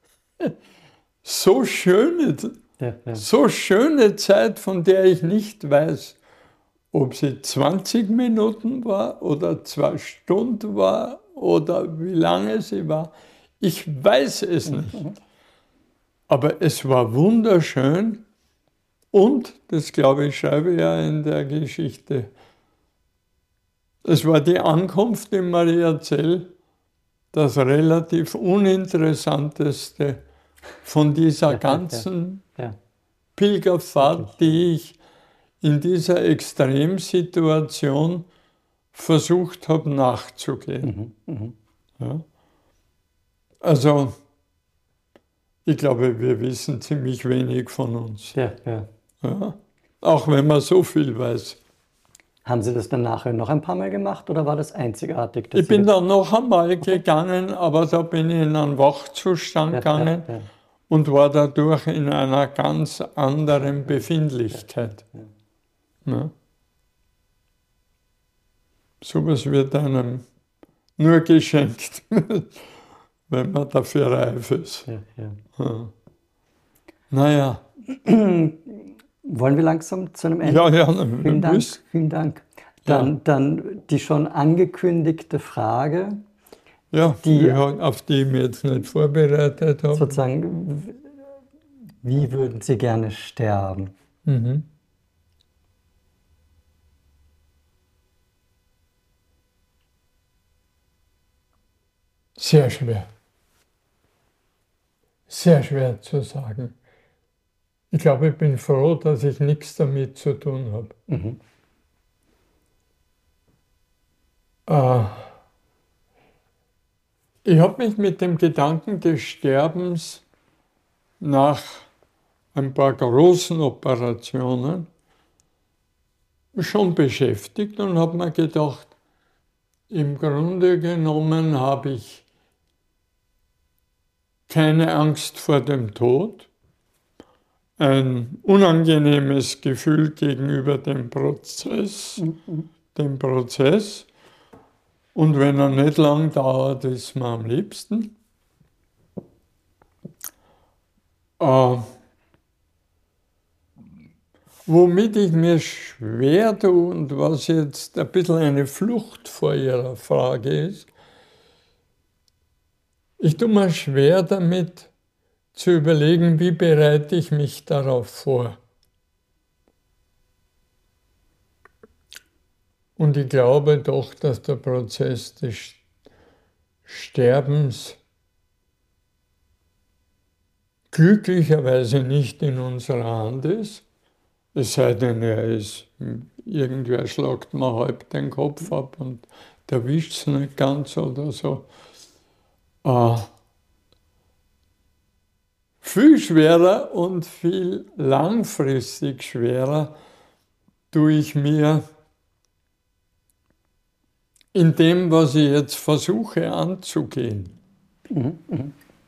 so schöne, Ja, ja. so schöne Zeit, von der ich nicht weiß, ob sie zwanzig Minuten war oder zwei Stunden war oder wie lange sie war. Ich weiß es nicht. Aber es war wunderschön und, das glaube ich, schreibe ich ja in der Geschichte, es war die Ankunft in Mariazell, das relativ uninteressanteste von dieser Ja, ja, ganzen ja. Pilgerfahrt, die ich in dieser Extremsituation versucht habe nachzugehen. Mhm. Mhm. Ja. Also, ich glaube, wir wissen ziemlich wenig von uns. Ja, ja. Ja. Auch wenn man so viel weiß. Haben Sie das dann nachher noch ein paar Mal gemacht oder war das einzigartig? dass Ich Sie bin das- dann noch einmal gegangen, aber da bin ich in einen Wachzustand Ja, gegangen ja, ja. und war dadurch in einer ganz anderen Befindlichkeit. Ja. Ja. Sowas wird einem nur geschenkt, wenn man dafür reif ist. Ja, ja. Ja. Naja, Wollen wir langsam zu einem Ende? ja, ja, Vielen wir Dank. müssen. Vielen Dank. Dann, Ja. dann die schon angekündigte Frage, Ja, Die- die, auf die ich mich jetzt nicht vorbereitet habe. sozusagen, wie würden Sie gerne sterben? Mhm. Sehr schwer. Sehr schwer zu sagen. Ich glaube, ich bin froh, dass ich nichts damit zu tun habe. Mhm. Äh, ich habe mich mit dem Gedanken des Sterbens nach ein paar großen Operationen schon beschäftigt und habe mir gedacht, im Grunde genommen habe ich keine Angst vor dem Tod, ein unangenehmes Gefühl gegenüber dem Prozess, dem Prozess. Und wenn er nicht lang dauert, ist mir am liebsten. Äh, womit ich mir schwer tue und was jetzt ein bisschen eine Flucht vor Ihrer Frage ist, ich tue mir schwer damit zu überlegen, wie bereite ich mich darauf vor. Und ich glaube doch, dass der Prozess des Sterbens glücklicherweise nicht in unserer Hand ist, es sei denn, er ist, irgendwer schlagt mir halb den Kopf ab und erwischt es nicht ganz oder so. Äh, viel schwerer und viel langfristig schwerer tue ich mir in dem, was ich jetzt versuche anzugehen. Mhm. Mhm.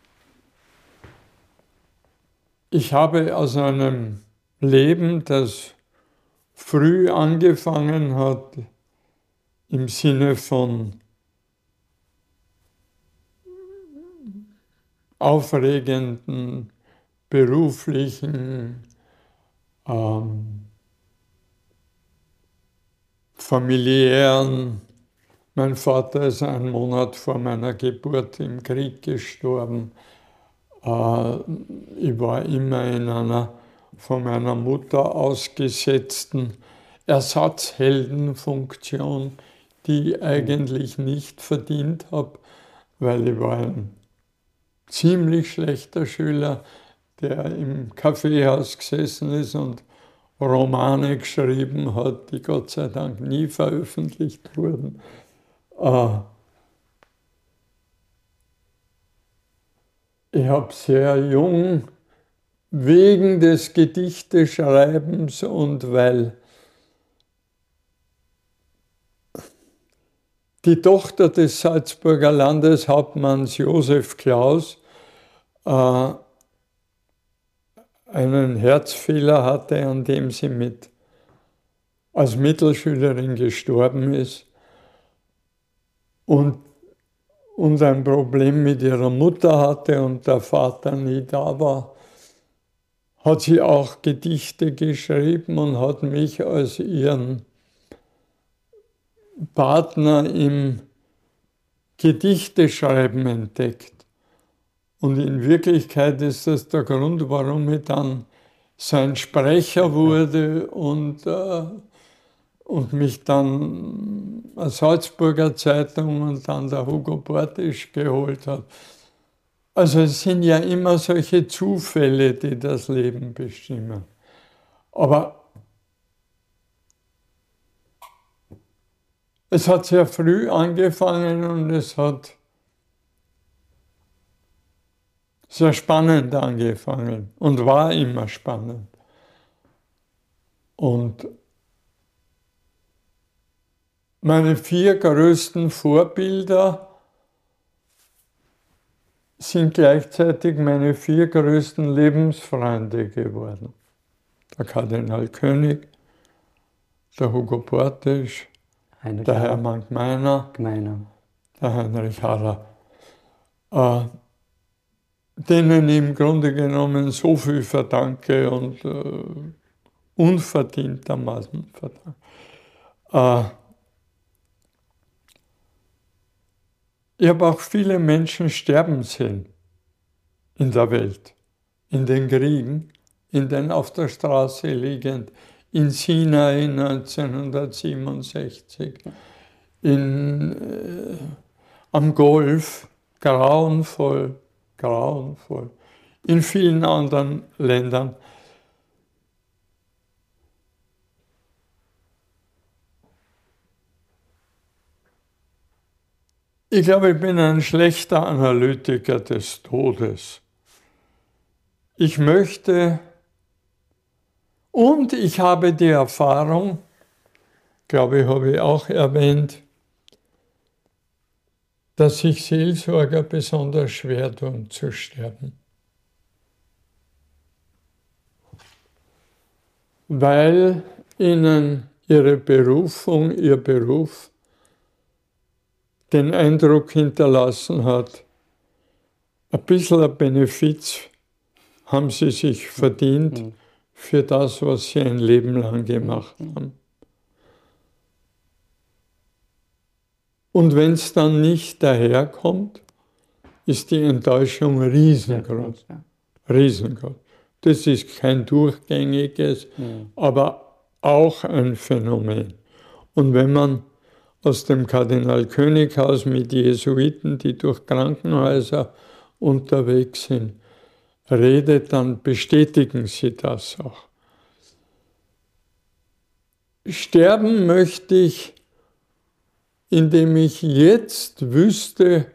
Ich habe aus einem Leben, das früh angefangen hat, im Sinne von aufregenden, beruflichen, ähm, familiären. Mein Vater ist einen Monat vor meiner Geburt im Krieg gestorben. Äh, ich war immer in einer von meiner Mutter ausgesetzten Ersatzheldenfunktion, die ich eigentlich nicht verdient habe, weil ich war ein ziemlich schlechter Schüler, der im Kaffeehaus gesessen ist und Romane geschrieben hat, die Gott sei Dank nie veröffentlicht wurden. Ich habe sehr jung wegen des Gedichteschreibens und weil die Tochter des Salzburger Landeshauptmanns Josef Klaus äh, einen Herzfehler hatte, an dem sie mit, als Mittelschülerin gestorben ist und, und ein Problem mit ihrer Mutter hatte und der Vater nie da war, hat sie auch Gedichte geschrieben und hat mich als ihren Partner im Gedichteschreiben entdeckt. Und in Wirklichkeit ist das der Grund, warum ich dann sein Sprecher wurde und, äh, und mich dann eine Salzburger Zeitung und dann der Hugo Bortisch geholt hat. Also es sind ja immer solche Zufälle, die das Leben bestimmen. Aber es hat sehr früh angefangen und es hat sehr spannend angefangen und war immer spannend. Und meine vier größten Vorbilder sind gleichzeitig meine vier größten Lebensfreunde geworden. Der Kardinal König, der Hugo Portisch, Heinrich der Haller. Hermann Gmeiner, Gemeiner. der Heinrich Haller, äh, denen ich im Grunde genommen so viel verdanke und äh, unverdientermaßen verdanke. Äh, ich habe auch viele Menschen sterben sehen in der Welt, in den Kriegen, in den auf der Straße liegend, in Sinai neunzehnhundertsiebenundsechzig, in, äh, am Golf, grauenvoll, grauenvoll, in vielen anderen Ländern. Ich glaube, ich bin ein schlechter Analytiker des Todes. Ich möchte, und ich habe die Erfahrung, glaube ich, habe ich auch erwähnt, dass sich Seelsorger besonders schwer tun zu sterben. Weil ihnen ihre Berufung, ihr Beruf den Eindruck hinterlassen hat, ein bisschen ein Benefiz haben sie sich verdient mhm. für das, was sie ein Leben lang gemacht mhm. haben. Und wenn es dann nicht daherkommt, ist die Enttäuschung riesengroß. Ja, ja. Riesengroß. Das ist kein durchgängiges, mhm. aber auch ein Phänomen. Und wenn man aus dem Kardinal-König-Haus mit Jesuiten, die durch Krankenhäuser unterwegs sind, redet, dann bestätigen sie das auch. Sterben möchte ich, indem ich jetzt wüsste,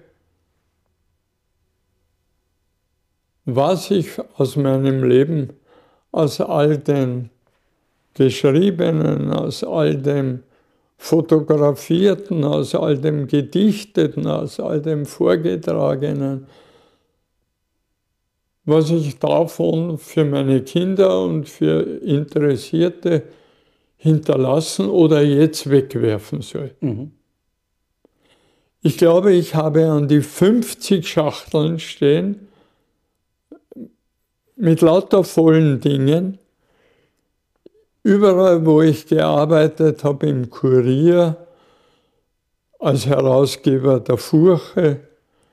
was ich aus meinem Leben, aus all dem Geschriebenen, aus all dem Fotografierten, aus all dem Gedichteten, aus all dem Vorgetragenen, was ich davon für meine Kinder und für Interessierte hinterlassen oder jetzt wegwerfen soll. Mhm. Ich glaube, ich habe an die fünfzig Schachteln stehen mit lauter vollen Dingen. Überall, wo ich gearbeitet habe, im Kurier, als Herausgeber der Furche,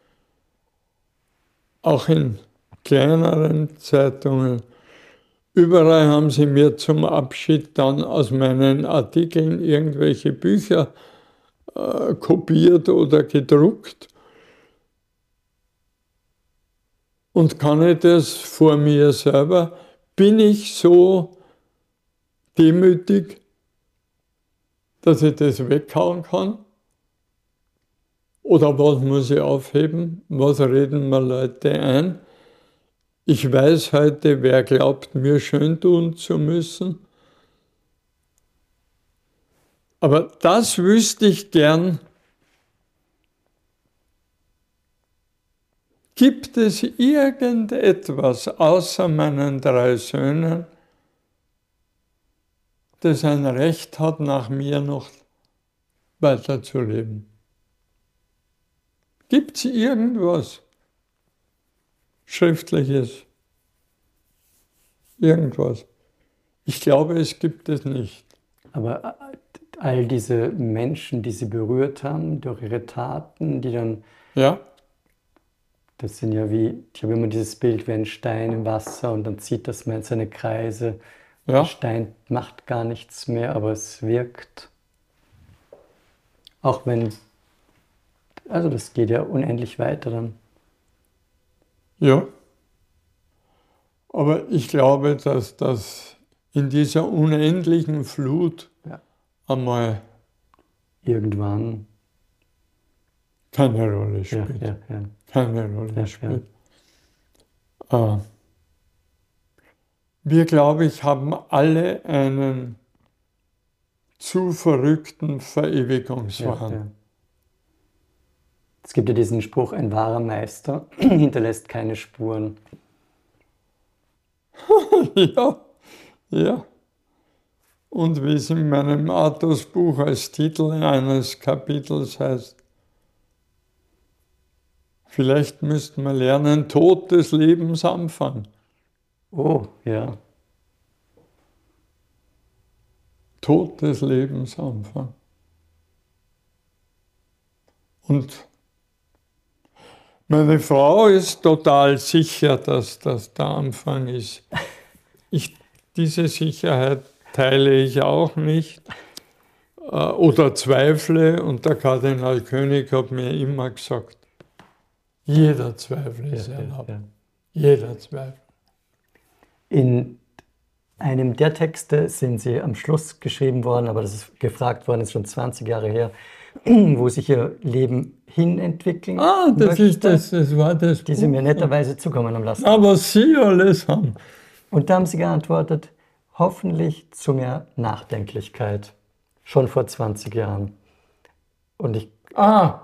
auch in kleineren Zeitungen, überall haben sie mir zum Abschied dann aus meinen Artikeln irgendwelche Bücher äh, kopiert oder gedruckt. Und kann ich das vor mir selber, bin ich so demütig, dass ich das weghauen kann? Oder was muss ich aufheben? Was reden mir Leute ein? Ich weiß heute, wer glaubt, mir schön tun zu müssen. Aber das wüsste ich gern. Gibt es irgendetwas außer meinen drei Söhnen, das ein Recht hat, nach mir noch weiterzuleben? Gibt es irgendwas Schriftliches? Irgendwas? Ich glaube, es gibt es nicht. Aber all diese Menschen, die sie berührt haben, durch ihre Taten, die dann... Ja. Das sind ja wie, ich habe immer dieses Bild wie ein Stein im Wasser und dann zieht das mal seine Kreise. Ja. Der Stein macht gar nichts mehr, aber es wirkt. Auch wenn, also das geht ja unendlich weiter dann. Ja, aber ich glaube, dass das in dieser unendlichen Flut ja. einmal irgendwann keine Rolle ja, spielt. ja, ja. Keine Rolle Ja, spielt. Äh, wir, glaube ich, haben alle einen zu verrückten Verewigungswahn. Ja, ja. Es gibt ja diesen Spruch, ein wahrer Meister hinterlässt keine Spuren. Ja, ja. Und wie es in meinem Athos-Buch als Titel eines Kapitels heißt, vielleicht müssten wir lernen, Tod des Lebens Anfang. Oh, ja. Tod des Lebens Anfang. Und meine Frau ist total sicher, dass das der Anfang ist. Ich, diese Sicherheit teile ich auch nicht äh, oder zweifle. Und der Kardinal König hat mir immer gesagt, jeder Zweifel ist Ja, erlaubt. ja, ja. Jeder Zweifel. In einem der Texte sind Sie am Schluss geschrieben worden, aber das ist gefragt worden, ist schon zwanzig Jahre her, wo sich Ihr Leben hinentwickeln Ah, das möchte, ist das, das war das die Sie Buch. mir netterweise zukommen haben lassen. Aber Sie alles haben. Und da haben Sie geantwortet, hoffentlich zu mehr Nachdenklichkeit. Schon vor zwanzig Jahren. Und ich, Ah,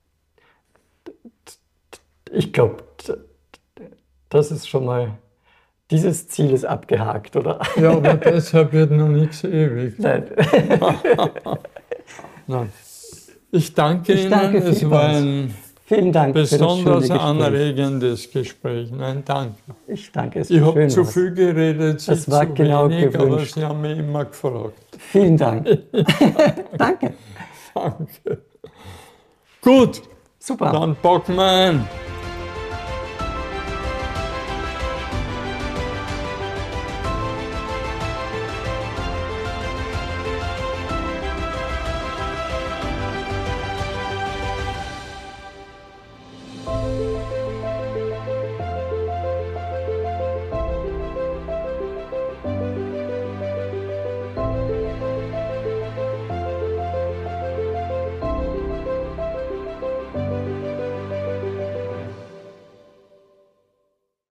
ich glaube, das ist schon mal, dieses Ziel ist abgehakt, oder? ja, aber deshalb wird noch nichts ewig. Nein. Nein. Ich danke Ich Ihnen, danke es vielmals. war ein Vielen Dank für das schöne besonders Gespräch. anregendes Gespräch. Nein, danke. Ich danke, es Ich war habe schön zu war's. viel geredet, Sie Das war zu genau wenig, aber gewünscht. Sie haben mich immer gefragt. Vielen Dank. Danke. Danke. Gut, Super. dann packen wir ein.